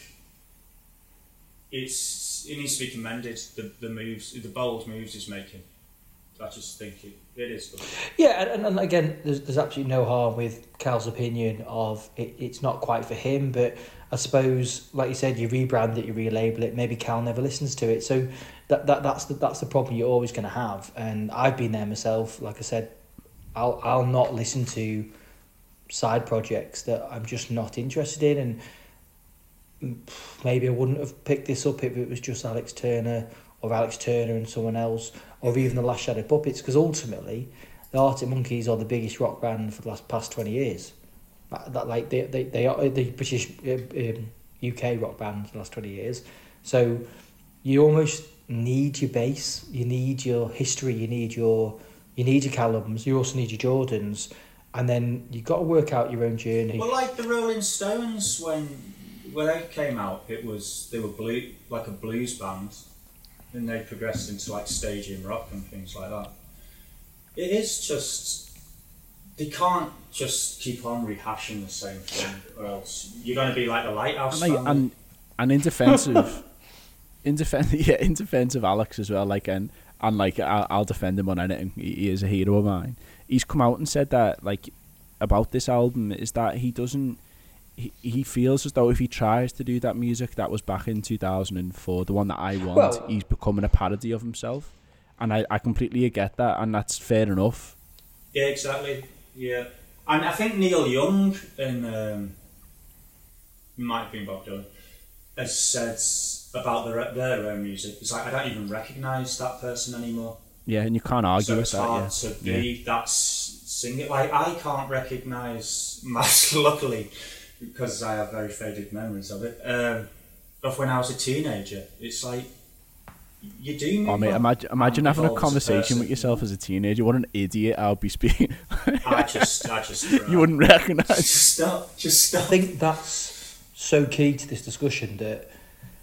it's it needs to be commended. The the moves, the bold moves he's making. I just think it, it is good. Yeah, and, and again, there's there's absolutely no harm with Cal's opinion of it, it's not quite for him, but I suppose, like you said, you rebrand it, you relabel it, maybe Cal never listens to it, so that, that that's the that's the problem you're always going to have. And I've been there myself. Like I said, I'll I'll not listen to side projects that I'm just not interested in, and maybe I wouldn't have picked this up if it was just Alex Turner or Alex Turner and someone else, or even the Last Shadow Puppets, because ultimately the Arctic Monkeys are the biggest rock band for the last past twenty years. That, that like they they they are the British uh, um, U K rock band for the last twenty years. So you almost need your base, you need your history, you need your you need your Callums, you also need your Jordans, and then you got to work out your own journey. Well, like the Rolling Stones, when when they came out, it was they were blue like a blues band. And they progressed into like stadium rock and things like that. It is just, they can't just keep on rehashing the same thing, or else you're going to be like the Lighthouse And, like, family. and and in defense of, in defense, yeah, in defense of Alex as well. Like, and and like I'll, I'll defend him on anything. He, he is a hero of mine. He's come out and said that like about this album is that he doesn't. He, he feels as though if he tries to do that music that was back in two thousand four, the one that I want, Well, he's becoming a parody of himself. And I, I completely get that, and that's fair enough. Yeah, exactly. Yeah. And I think Neil Young, and um, it might have been Bob Dylan, has said about their, their own music. It's like, I don't even recognise that person anymore. Yeah, and you can't argue So with it's that. hard Yeah. to be Yeah. that s- singer. Like, I can't recognise, luckily, because I have very faded memories of it, um, of when I was a teenager. It's like, you do move Oh, mate, on imagine, imagine and having a evolve as conversation person. with yourself as a teenager. What an idiot I would be speaking. I just, I just, You wouldn't recognise. Just stop, just stop. I think that's so key to this discussion that,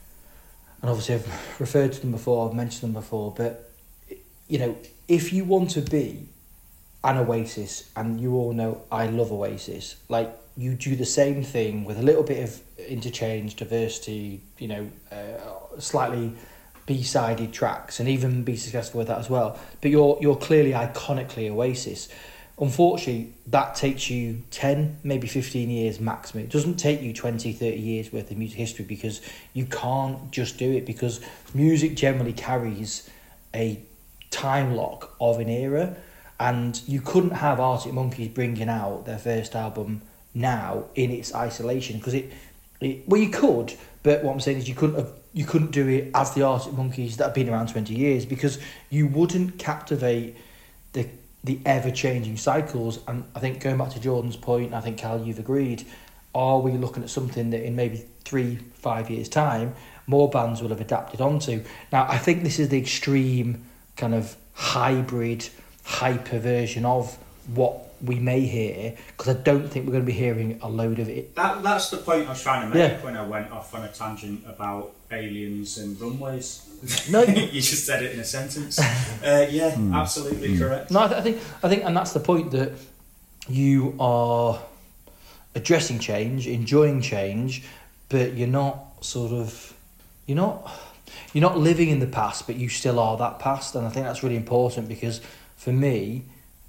and obviously I've referred to them before, I've mentioned them before, but, you know, if you want to be an Oasis, and you all know I love Oasis, like, you do the same thing with a little bit of interchange, diversity, you know, uh, slightly B-sided tracks, and even be successful with that as well. But you're you're clearly iconically Oasis. Unfortunately, that takes you ten, maybe fifteen years maximum. It doesn't take you twenty, thirty years worth of music history, because you can't just do it, because music generally carries a time lock of an era, and you couldn't have Arctic Monkeys bringing out their first album now in its isolation, because it, it well you could, but what I'm saying is you couldn't have you couldn't do it as the Arctic Monkeys that have been around twenty years, because you wouldn't captivate the the ever changing cycles. And I think, going back to Jordan's point, I think, Cal, you've agreed, are we looking at something that in maybe three five years time more bands will have adapted onto? Now I think this is the extreme kind of hybrid hyper version of what we may hear, because I don't think we're going to be hearing a load of it. That, that's the point I was trying to make Yeah. when I went off on a tangent about aliens and runways. No. You just said it in a sentence. Uh, yeah, absolutely correct. No, I, th- I think I think, and that's the point, that you are addressing change, enjoying change, but you're not sort of you're not you're not living in the past, but you still are that past. And I think that's really important, because for me,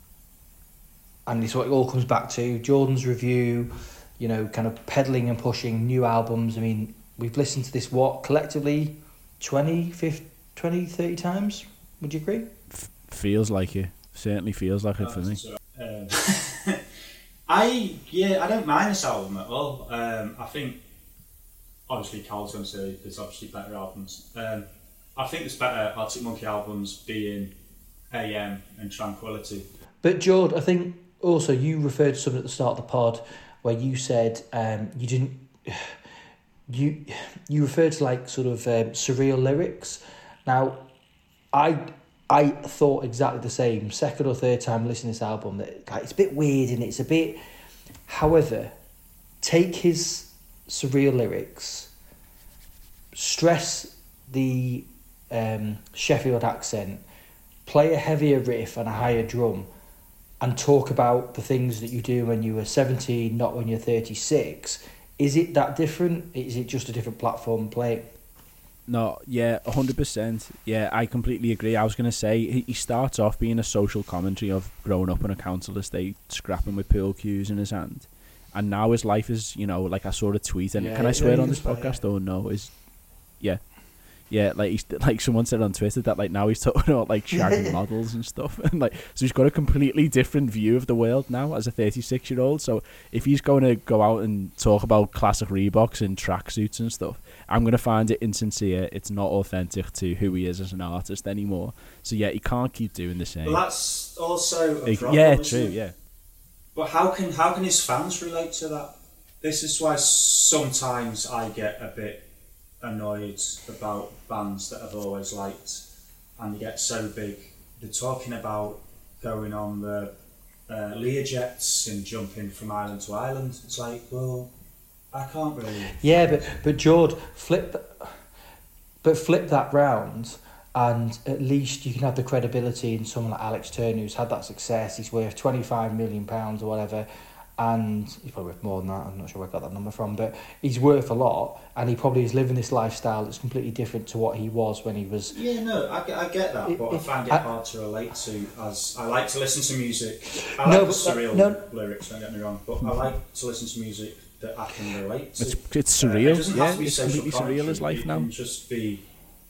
and it's what it all comes back to, Jordan's review, you know, kind of peddling and pushing new albums. I mean, we've listened to this, what, collectively twenty, fifty, twenty, thirty times? Would you agree? F- feels like it. Certainly feels like it for me. Um, I, yeah, I don't mind this album at all. Um, I think, obviously, Carl's going to say there's obviously better albums. Um, I think there's better Arctic Monkey albums being A M and Tranquility. But, Jord, I think also you referred to something at the start of the pod where you said um, you didn't... You you referred to like sort of um, surreal lyrics. Now, I I thought exactly the same. Second or third time listening to this album, that like, it's a bit weird and it's a bit. However, take his surreal lyrics, stress the um, Sheffield accent, play a heavier riff and a higher drum, and talk about the things that you do when you were seventeen, not when you're thirty-six. Is it that different? Is it just a different platform play? No, yeah, one hundred percent. Yeah, I completely agree. I was going to say, he, he starts off being a social commentary of growing up on a council estate, scrapping with pool cues in his hand. And now his life is, you know, like I saw a tweet, and yeah, can I yeah, swear on this swear, podcast yeah. or no? Is Yeah. Yeah, like he's, like someone said on Twitter that like now he's talking about like shagging models and stuff, and like so he's got a completely different view of the world now as a thirty-six year old. So if he's going to go out and talk about classic Reeboks and tracksuits and stuff, I'm gonna find it insincere. It's not authentic to who he is as an artist anymore. So yeah, he can't keep doing the same. Well, that's also a Like, problem, yeah, isn't true, it? yeah. But how can how can his fans relate to that? This is why sometimes I get a bit annoyed about bands that I've always liked, and they get so big. They're talking about going on the uh, Learjets and jumping from island to island. It's like, well, I can't really. Yeah, but but George, flip, th- but flip that round, and at least you can have the credibility in someone like Alex Turner, who's had that success. He's worth twenty-five million pounds or whatever. And he's probably worth more than that. I'm not sure where I got that number from, but he's worth a lot, and he probably is living this lifestyle that's completely different to what he was when he was. Yeah, no, I, get- I get that, It- but I it- find it I- hard to relate to. As I like to listen to music. I like No, the but- surreal no. lyrics. Don't get me wrong, but I like to listen to music that I can relate to. It's it's Uh, it surreal. doesn't Yeah, have to be it's social completely surreal. commentary, His life it now. can just be,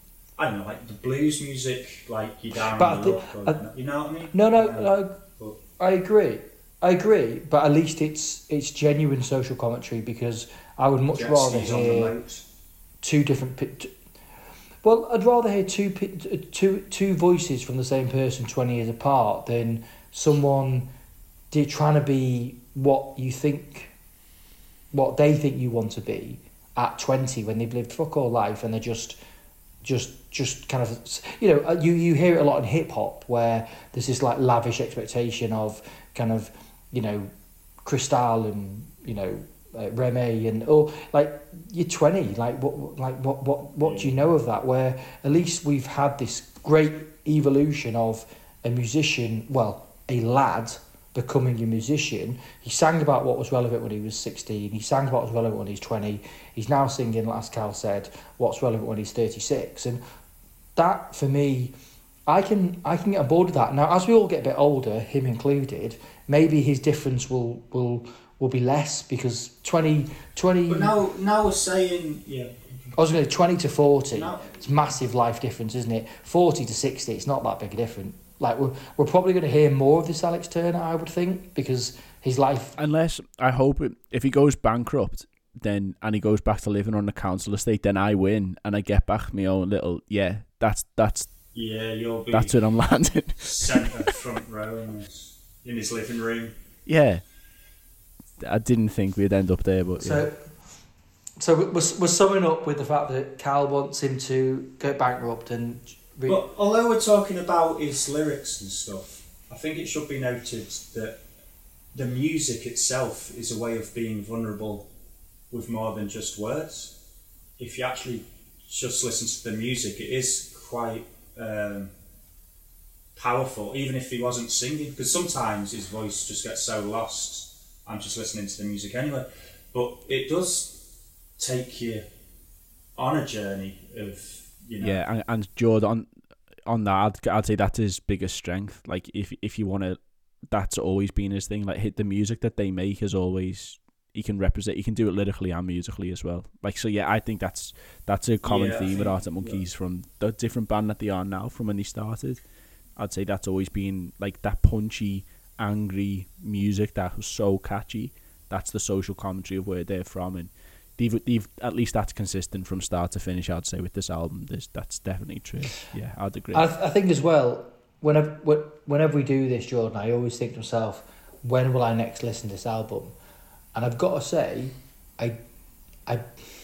I don't know, like the blues music, like you down But on I the think- luck, I- or, you know what I mean? No, no, Um, no. but- I agree. I agree, but at least it's it's genuine social commentary, because I would much Jet rather skis on the hear moat. two different. pi- t- Well, I'd rather hear two pi- t- two two voices from the same person twenty years apart than someone de- trying to be what you think, what they think you want to be at twenty when they've lived fuck all life, and they're just just just kind of, you know, you you hear it a lot in hip hop where there's this like lavish expectation of kind of, you know, Cristal and, you know, uh, Remy and or like you're twenty, like what like what what what do you know of that? Where at least we've had this great evolution of a musician, well, a lad becoming a musician. He sang about what was relevant when he was sixteen. He sang about what was relevant when he's twenty. He's now singing, as Cal said, what's relevant when he's thirty-six. And that, for me, I can I can get on board with that. Now, as we all get a bit older, him included, maybe his difference will will will be less, because twenty, twenty But now, now we're saying, yeah. I was going to say twenty to forty. No. It's massive life difference, isn't it? forty to sixty, it's not that big a difference. Like, we're, we're probably going to hear more of this Alex Turner, I would think, because his life... Unless, I hope, it, if he goes bankrupt, then and he goes back to living on the council estate, then I win and I get back my own little, yeah, that's that's Yeah, you'll be that's where I'm landing. centre front row in his, in his living room. Yeah. I didn't think we'd end up there, but yeah. So, so we're, we're summing up with the fact that Cal wants him to go bankrupt and... Re- But although we're talking about his lyrics and stuff, I think it should be noted that the music itself is a way of being vulnerable with more than just words. If you actually just listen to the music, it is quite um, powerful, even if he wasn't singing, because sometimes his voice just gets so lost. I'm just listening to the music anyway. But it does take you on a journey of, you know... Yeah, and, and Jordan, on, on that, I'd, I'd say that's his biggest strength. Like if if you want to, that's always been his thing. Like hit the music that they make is always, he can represent. He can do it lyrically and musically as well. Like so, yeah. I think that's that's a common Yeah, I theme with think- Arctic Monkeys from the different band that they are now from when they started. I'd say that's always been like that punchy, angry music that was so catchy. That's the social commentary of where they're from, and they've they've at least that's consistent from start to finish. I'd say with this album, this that's definitely true. Yeah, I'd agree. I, th- I think as well, whenever wh- whenever we do this, Jordan, I always think to myself, when will I next listen to this album? And I've got to say, I, I,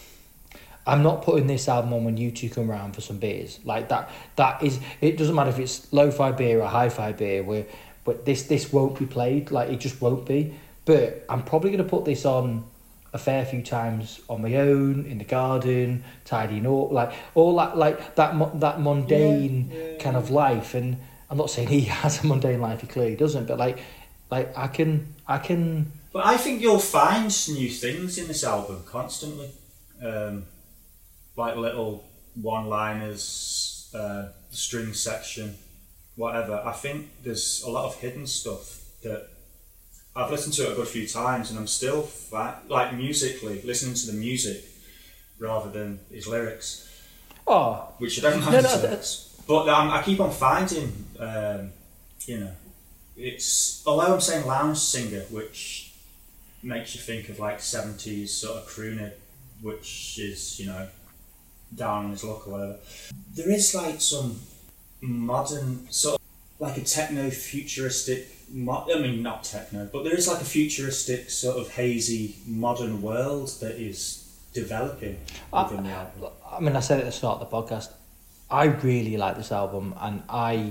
I'm not putting this album on when you two come around for some beers. Like that, that is, it doesn't matter if it's lo-fi beer or hi-fi beer. Where, but this this won't be played. Like it just won't be. But I'm probably going to put this on a fair few times on my own, in the garden, tidying up, like all that, like that, mo- that mundane Yeah, yeah, kind of life. And I'm not saying he has a mundane life; he clearly doesn't. But like, like I can, I can. But I think you'll find new things in this album constantly. Um, like little one-liners, uh, the string section, whatever. I think there's a lot of hidden stuff that I've listened to it a good few times, and I'm still fi- like musically listening to the music rather than his lyrics, Oh, which I don't mind No, his no, lyrics. But um, I keep on finding, um, you know, it's although I'm saying lounge singer, which makes you think of like seventies sort of crooner, which is, you know, down on his luck or whatever. There is like some modern sort of like a techno futuristic. Mo- I mean, not techno, but there is like a futuristic sort of hazy modern world that is developing within the album. I mean, I said at the start of the podcast, I really like this album, and I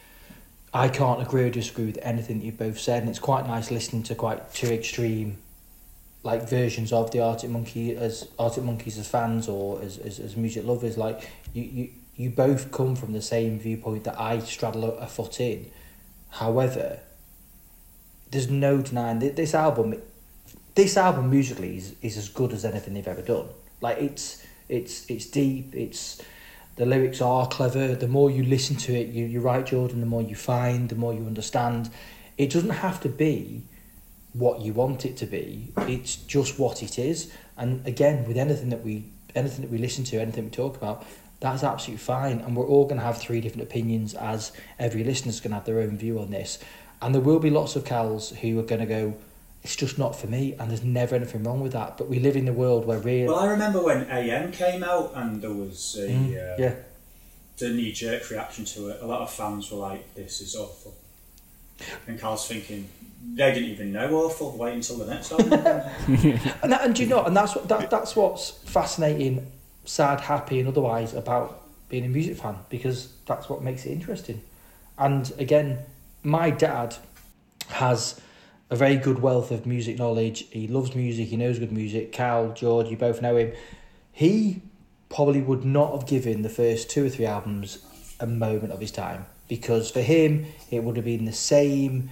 I can't agree or disagree with anything that you've both said, and it's quite nice listening to quite two extreme like versions of the Arctic Monkey as Arctic Monkeys as fans or as, as, as music lovers. Like you, you, you both come from the same viewpoint that I straddle a, a foot in. However, there's no denying that this album this album musically is, is as good as anything they've ever done. Like it's it's it's deep, it's the lyrics are clever. The more you listen to it, you, you're right, Jordan, the more you find, the more you understand. It doesn't have to be what you want it to be. It's just what it is. And again, with anything that we anything that we listen to, anything we talk about, that's absolutely fine. And we're all going to have three different opinions, as every listener's going to have their own view on this. And there will be lots of Cals who are going to go, it's just not for me, and there's never anything wrong with that. But we live in a world where really... Well, I remember when A M came out and there was a Mm, uh, yeah. the knee-jerk reaction to it. A lot of fans were like, this is awful. And Carl's thinking, they didn't even know awful, wait until the next album. And, that, and do you know, and that's what that, that's what's fascinating, sad, happy, and otherwise about being a music fan, because that's what makes it interesting. And again, my dad has a very good wealth of music knowledge. He loves music. He knows good music. Cal, George, you both know him. He probably would not have given the first two or three albums a moment of his time, because for him it would have been the same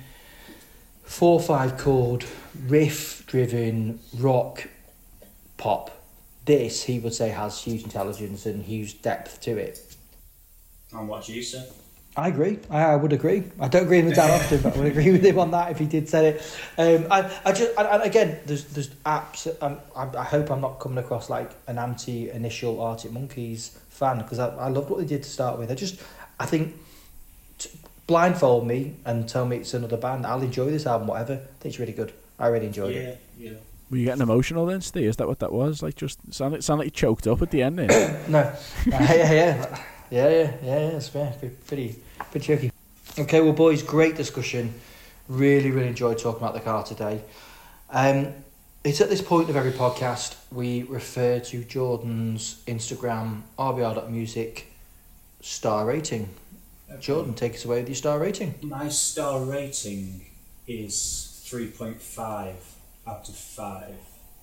four or five chord riff driven rock pop. This, he would say, has huge intelligence and huge depth to it. And what do you say? I agree. I, I would agree. I don't agree with Dan often, but I would agree with him on that if he did say it. Um, I, I just, and, and again, there's, there's apps. Um, I, I hope I'm not coming across like an anti-initial Arctic Monkeys fan, because I, I loved what they did to start with. I just, I think, t- blindfold me and tell me it's another band. I'll enjoy this album, whatever. I think it's really good. I really enjoyed Yeah, it. yeah. Were you getting emotional then, Steve? Is that what that was? Like, just sound like, sound like you choked up at the end there. No, uh, yeah, yeah, yeah, yeah, yeah, yeah, it's yeah, pretty, pretty tricky. Okay, well, boys, great discussion. Really, really enjoyed talking about the car today. Um, it's at this point of every podcast we refer to Jordan's Instagram r b r dot music star rating. Jordan, take us away with your star rating. My star rating is three point five out of five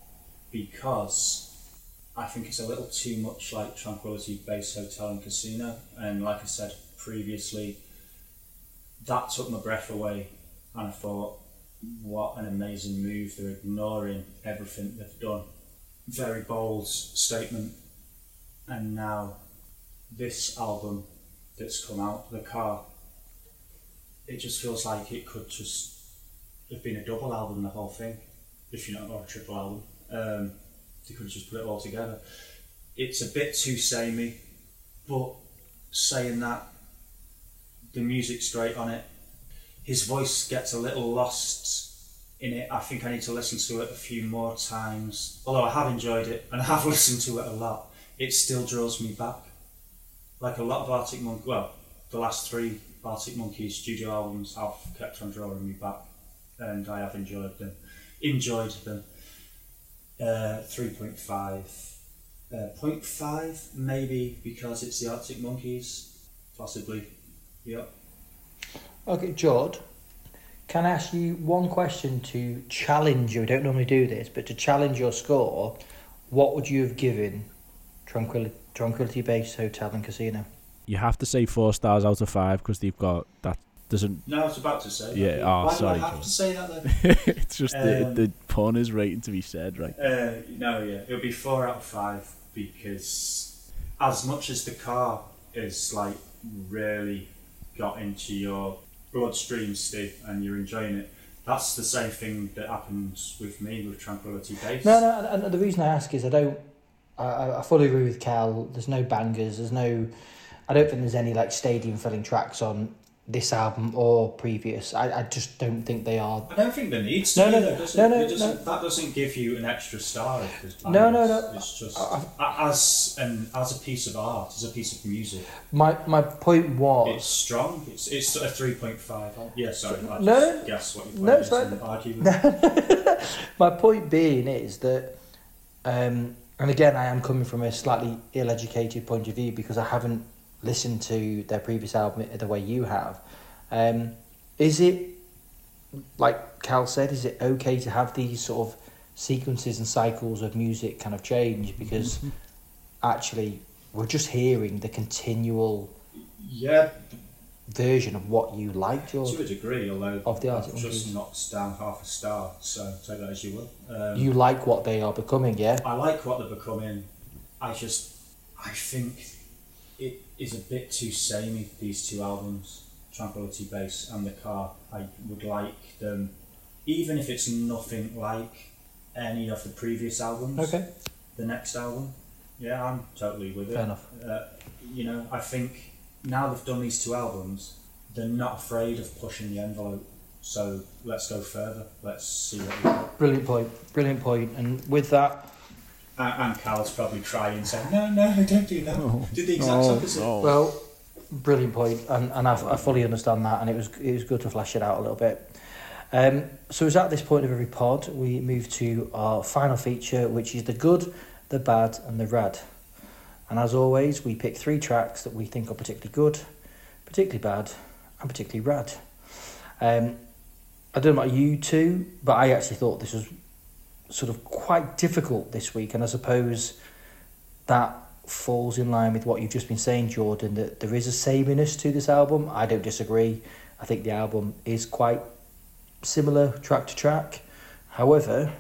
because I think it's a little too much like Tranquility Base Hotel and Casino, and like I said previously, that took my breath away, and I thought, what an amazing move. They're ignoring everything they've done. Very bold statement. And now this album that's come out, the car, it just feels like it could just have been a double album, the whole thing, if you're not or a triple album. Um, they could have just put it all together. It's a bit too samey, but saying that, the music's great on it. His voice gets a little lost in it. I think I need to listen to it a few more times. Although I have enjoyed it and I have listened to it a lot, it still draws me back. Like a lot of Arctic Monkeys, well, the last three Arctic Monkeys studio albums have kept on drawing me back, and I have enjoyed them. Enjoyed them. Uh, three point five. Uh, zero point five, maybe because it's the Arctic Monkeys. Possibly. Yep. Okay, Jord, can I ask you one question to challenge you? We don't normally do this, but to challenge your score, what would you have given Tranquility, Tranquility Base Hotel and Casino? You have to say four stars out of five because they've got that doesn't. No, I was about to say. Yeah. That. Oh, Why sorry. do I have John. to say that then? It's just the Um, the pun is rating to be said, right? Uh, no, yeah, it'll be four out of five because as much as the car is like really got into your bloodstream, Steve, and you're enjoying it, that's the same thing that happens with me with Tranquility Base. No, no, and and the reason I ask is I don't. I, I fully agree with Cal. There's no bangers. There's no. I don't think there's any like stadium filling tracks on this album or previous. I, I just don't think they are. I don't think there needs to No, be, no, though, does no, it? no, It doesn't, no. That doesn't give you an extra star if there's No, no, bangers. no. It's just I- a- as an as a piece of art, as a piece of music. My my point was. It's strong. It's it's a three point five. Yeah, sorry. I No, just guess what your no, point it's is fine. and argue with. My point being is that, um, and again, I am coming from a slightly ill-educated point of view because I haven't listened to their previous album the way you have. Um, is it, like Cal said, is it okay to have these sort of sequences and cycles of music kind of change? Because actually, we're just hearing the continual Yeah, version of what you liked. Your, to a degree, although Of the I've Arctic just Monkeys. knocked down half a star, so take that as you will. Um, you like what they are becoming, yeah? I like what they're becoming. I just, I think it is a bit too samey, these two albums, Tranquility Base and The Car. I would like them, even if it's nothing like any of the previous albums, Okay. the next album. Yeah, I'm totally with it. Fair enough. Uh, you know, I think now they've done these two albums, they're not afraid of pushing the envelope. So let's go further. Let's see what we got. Brilliant point. Brilliant point. And with that, And, and Cal's probably crying, saying, "No, no, don't do that. Oh. Do the exact Oh, opposite." oh. well, brilliant point, and and I, I fully understand that, and it was it was good to flesh it out a little bit. Um, so it's at this point of every pod we move to our final feature, which is the good, the bad, and the rad. And as always, we pick three tracks that we think are particularly good, particularly bad, and particularly rad. Um, I don't know about you two, but I actually thought this was sort of quite difficult this week, and I suppose that falls in line with what you've just been saying, Jordan, that there is a sameness to this album. I don't disagree. I think the album is quite similar track to track. However,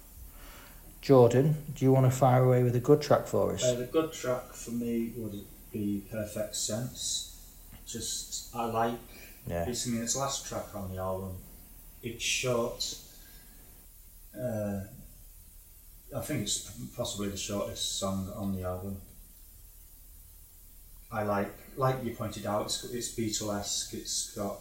Jordan, do you want to fire away with a good track for us? Uh, the good track for me would be Perfect Sense. Just, I like Yeah. listening. It's the last track on the album. It's short. Uh, I think it's possibly the shortest song on the album. I like, like you pointed out, it's, it's Beatlesque. It's got,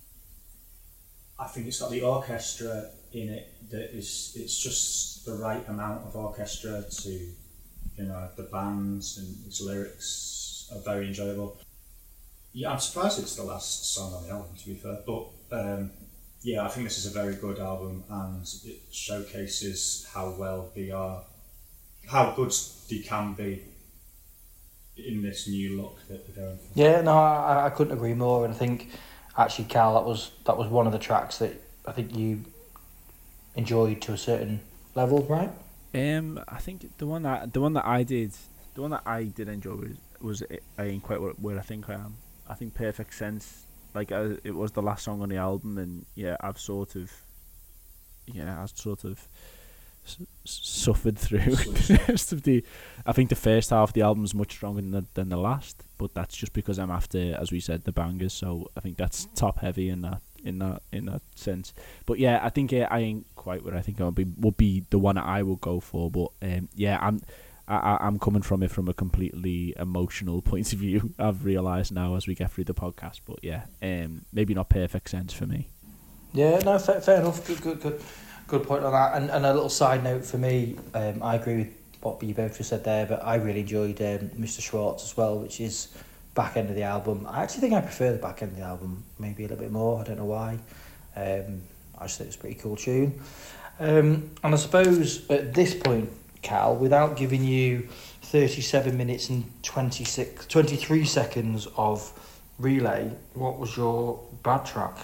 I think it's got the orchestra in it that is, it's just the right amount of orchestra to, you know, the bands, and its lyrics are very enjoyable. Yeah, I'm surprised it's the last song on the album, to be fair, but um, yeah, I think this is a very good album, and it showcases how well they are, how good they can be in this new look that they're going for. Yeah, no, I, I couldn't agree more, and I think actually, Cal, that was that was one of the tracks that I think you enjoyed to a certain level, right? Um, I think the one that the one that I did, the one that I did enjoy was was I ain't quite where, where I think I am. I think Perfect Sense, like uh, it was the last song on the album, and yeah, I've sort of, yeah, I've sort of s- suffered through the rest of the. I think the first half of the album is much stronger than the, than the last, but that's just because I'm after, as we said, the bangers. So I think that's top heavy in that in that in that sense. But yeah, I think uh, I ain't quite what I think I would be would be the one that I would go for. But um, yeah, I'm. I, I'm coming from it from a completely emotional point of view. I've realised now as we get through the podcast, but yeah, um, maybe not perfect sense for me. Yeah, no, fair, fair enough. Good, good, good, good point on that. And and a little side note for me, um, I agree with what you both just said there, but I really enjoyed um, Mister Schwartz as well, which is back end of the album. I actually think I prefer the back end of the album, maybe a little bit more. I don't know why. Um, I just think it's a pretty cool tune. Um, and I suppose at this point, Cal, without giving you thirty-seven minutes and twenty-six, twenty-three seconds of relay, what was your bad track?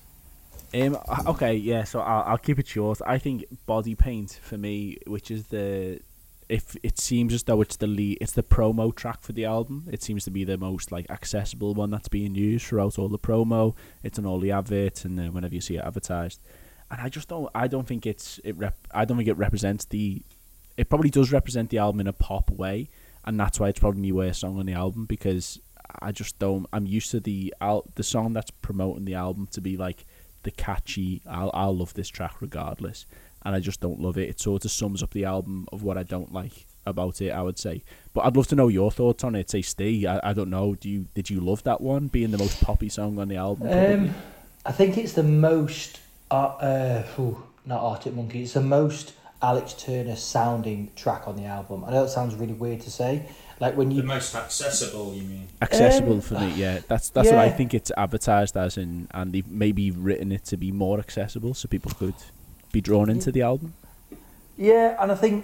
Um. Okay. Yeah. So I'll I'll keep it short. I think Body Paint for me, which is the, if it seems as though it's the lead, it's the promo track for the album. It seems to be the most like accessible one that's being used throughout all the promo. It's on all the adverts and uh, whenever you see it advertised. And I just don't. I don't think it's it. Rep, I don't think it represents the. It probably does represent the album in a pop way, and that's why it's probably my worst song on the album, because I just don't. I'm used to the al- the song that's promoting the album to be like the catchy. I'll I'll love this track regardless, and I just don't love it. It sort of sums up the album of what I don't like about it, I would say. But I'd love to know your thoughts on it. Say, Steve, I, I don't know. Do you did you love that one being the most poppy song on the album? Um, I think it's the most. Uh, uh, ooh, not Arctic Monkey. It's the most Alex Turner sounding track on the album. I know it sounds really weird to say. Like when you The most accessible, you mean? Accessible Um, for me, yeah. That's that's yeah. what I think it's advertised as, in, and they've maybe written it to be more accessible so people could be drawn into the album. Yeah, and I think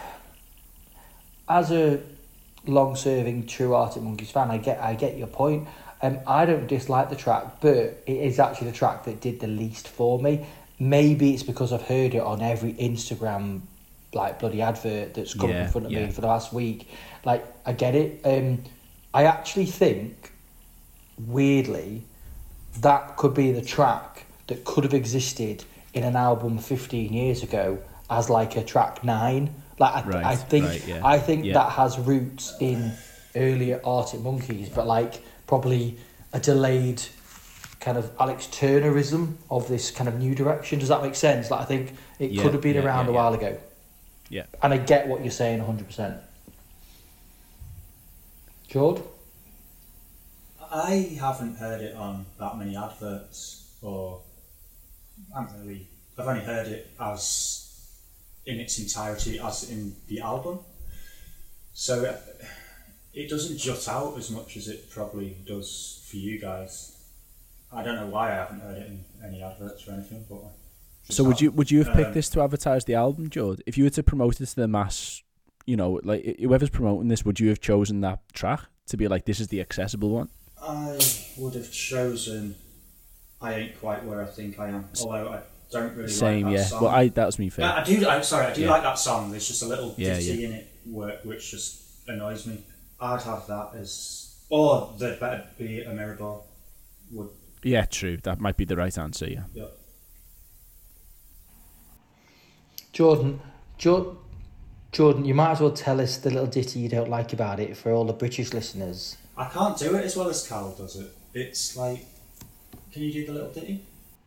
as a long-serving true Arctic Monkeys fan, I get I get your point. Um, I don't dislike the track, but it is actually the track that did the least for me. Maybe it's because I've heard it on every Instagram, like bloody advert that's come Yeah, in front of yeah. me for the last week. Like, I get it. Um, I actually think, weirdly, that could be the track that could have existed in an album fifteen years ago as like a track nine. Like, I, Right, I think, right, yeah. I think Yeah. that has roots in earlier Arctic Monkeys, but like probably a delayed kind of Alex Turnerism of this kind of new direction. Does that make sense? Like, I think it Yeah, could have been yeah, around yeah, a while ago. Yeah. And I get what you're saying one hundred percent. George? I haven't heard it on that many adverts, or I haven't really. I've only heard it as in its entirety as in the album. So it, it doesn't jut out as much as it probably does for you guys. I don't know why I haven't heard it in any adverts or anything, but. I So would you would you have picked Um, this to advertise the album, George? If you were to promote it to the mass, you know, like i- whoever's promoting this, would you have chosen that track to be like, this is the accessible one? I would have chosen I Ain't Quite Where I Think I Am, although I don't really Same, like that yeah. song. Well, I that was me fair. I, I do, I'm sorry, I do Yeah. like that song. There's just a little Yeah, ditty yeah. in it where, which just annoys me. I'd have that as, or the Better Be a Mirror Ball would. Yeah, true. That might be the right answer. Yeah. Yeah. Jordan, jo- Jordan, you might as well tell us the little ditty you don't like about it for all the British listeners. I can't do it as well as Cal does it. It's like, can you do the little ditty?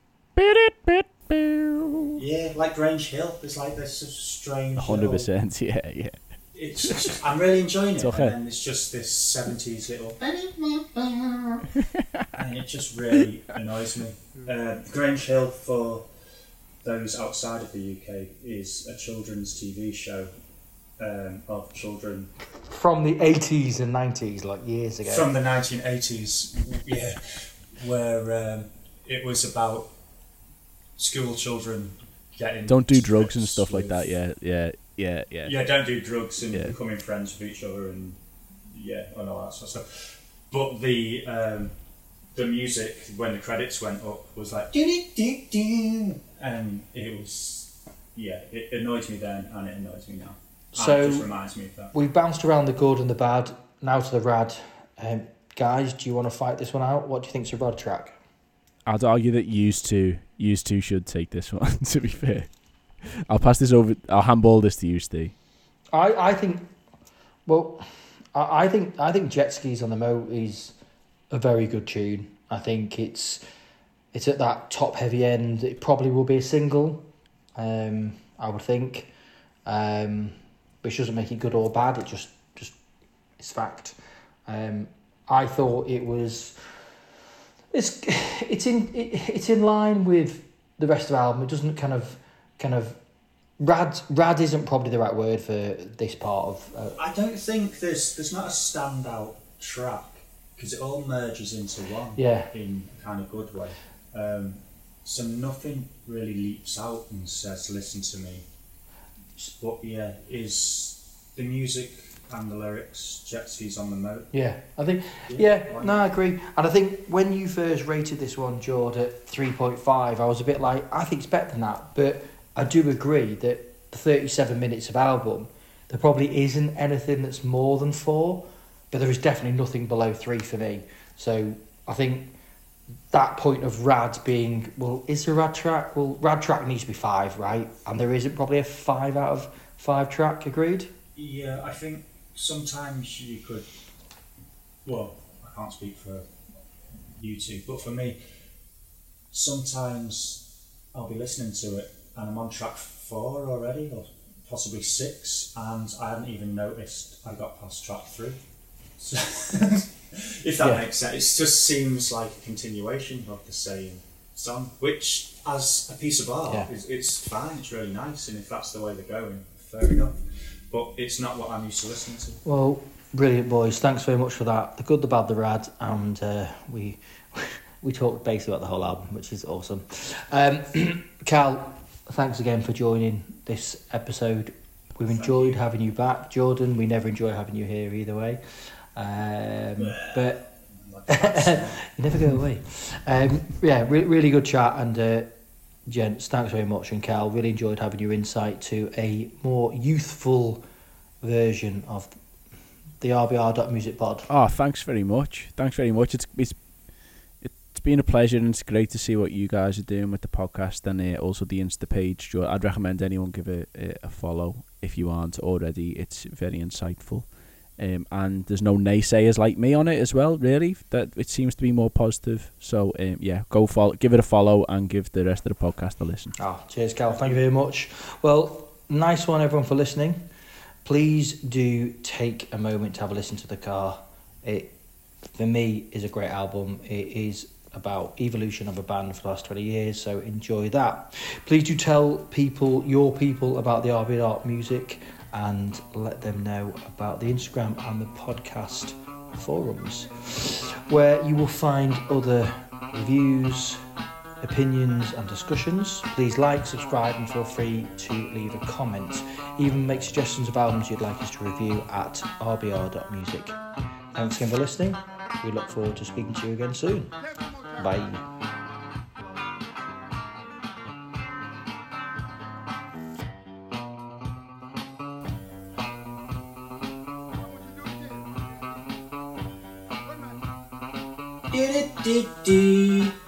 Yeah, like Grange Hill. It's like this strange. Hundred little- percent. Yeah, yeah. It's just, I'm really enjoying it, It's okay. and then it's just this seventies little, and it just really annoys me. Uh, Grange Hill, for those outside of the U K, is a children's T V show um, of children From the eighties and nineties, like years ago. from the nineteen eighties, yeah, where um, it was about school children getting Don't do drugs and trips stuff like with- that. Yeah, yeah, yeah, yeah. Yeah, don't do drugs and Yeah. becoming friends with each other and yeah, and all that sort of stuff. But the um, the music when the credits went up was like do do do do, and it was yeah, it annoys me then and it annoys me now. So- and it just reminds me of that. We've bounced around the good and the bad, now to the rad. Um, guys, do you want to fight this one out? What do you think's a rad track? I'd argue that used to used to should take this one. To be fair, I'll pass this over. I'll handball this to you, Steve. I, I think, well, I, I think I think Jet Skis on the Moat is a very good tune. I think it's it's at that top heavy end. It probably will be a single, um, I would think, um, which doesn't make it good or bad. It just just it's fact. Um, I thought it was. It's it's in it, it's in line with the rest of the album. It doesn't kind of kind of rad rad isn't probably the right word for this part of. Uh, I don't think there's there's not a standout track because it all merges into one. Yeah. In a kind of good way. Um, so nothing really leaps out and says, "Listen to me." But yeah, is the music and the lyrics, Jet Skis on the Moat. Yeah, I think. Yeah, Yeah, no, I agree. And I think when you first rated this one, Jord, at three point five, I was a bit like, I think it's better than that. But I do agree that the thirty-seven minutes of album, there probably isn't anything that's more than four, but there is definitely nothing below three for me. So I think that point of Rad being, well, is there a Rad track? Well, Rad track needs to be five, right? And there isn't probably a five out of five track, agreed? Yeah, I think sometimes you could, well, I can't speak for you two, but for me, sometimes I'll be listening to it and I'm on track four already, or possibly six, and I haven't even noticed I got past track three. So, if that Yeah. makes sense, it just seems like a continuation of the same song, which, as a piece of art, Yeah. is, it's fine, it's really nice, and if that's the way they're going, fair enough. But it's not what I'm used to listening to. Well, brilliant, boys. Thanks very much for that. The good, the bad, the rad, and uh, we we talked basically about the whole album, which is awesome. Um, Cal, thanks again for joining this episode. We've Thank enjoyed you. having you back. Jordan, we never enjoy having you here either way. Um, but you never go away. Um, yeah, re- really good chat, and uh, gents, thanks very much. And Cal, really enjoyed having your insight to a more youthful version of the R B R dot music pod. Oh, thanks very much. Thanks very much. It's it's it's been a pleasure, and it's great to see what you guys are doing with the podcast and uh, also the Insta page. So I'd recommend anyone give it a, a follow if you aren't already. It's very insightful. Um, and there's no naysayers like me on it as well, really. That it seems to be more positive. So um, yeah, go follow, give it a follow, and give the rest of the podcast a listen. Oh, cheers, Cal. Thank you very much. Well, nice one, everyone, for listening. Please do take a moment to have a listen to The Car. It, for me, is a great album. It is about evolution of a band for the last twenty years, so enjoy that. Please do tell people, your people, about the R B R music, and let them know about the Instagram and the podcast forums, where you will find other reviews, opinions and discussions. Please like, subscribe, and feel free to leave a comment. Even make suggestions of albums you'd like us to review at r b r dot music. Thanks again for listening. We look forward to speaking to you again soon. Bye. Do-do-do-do.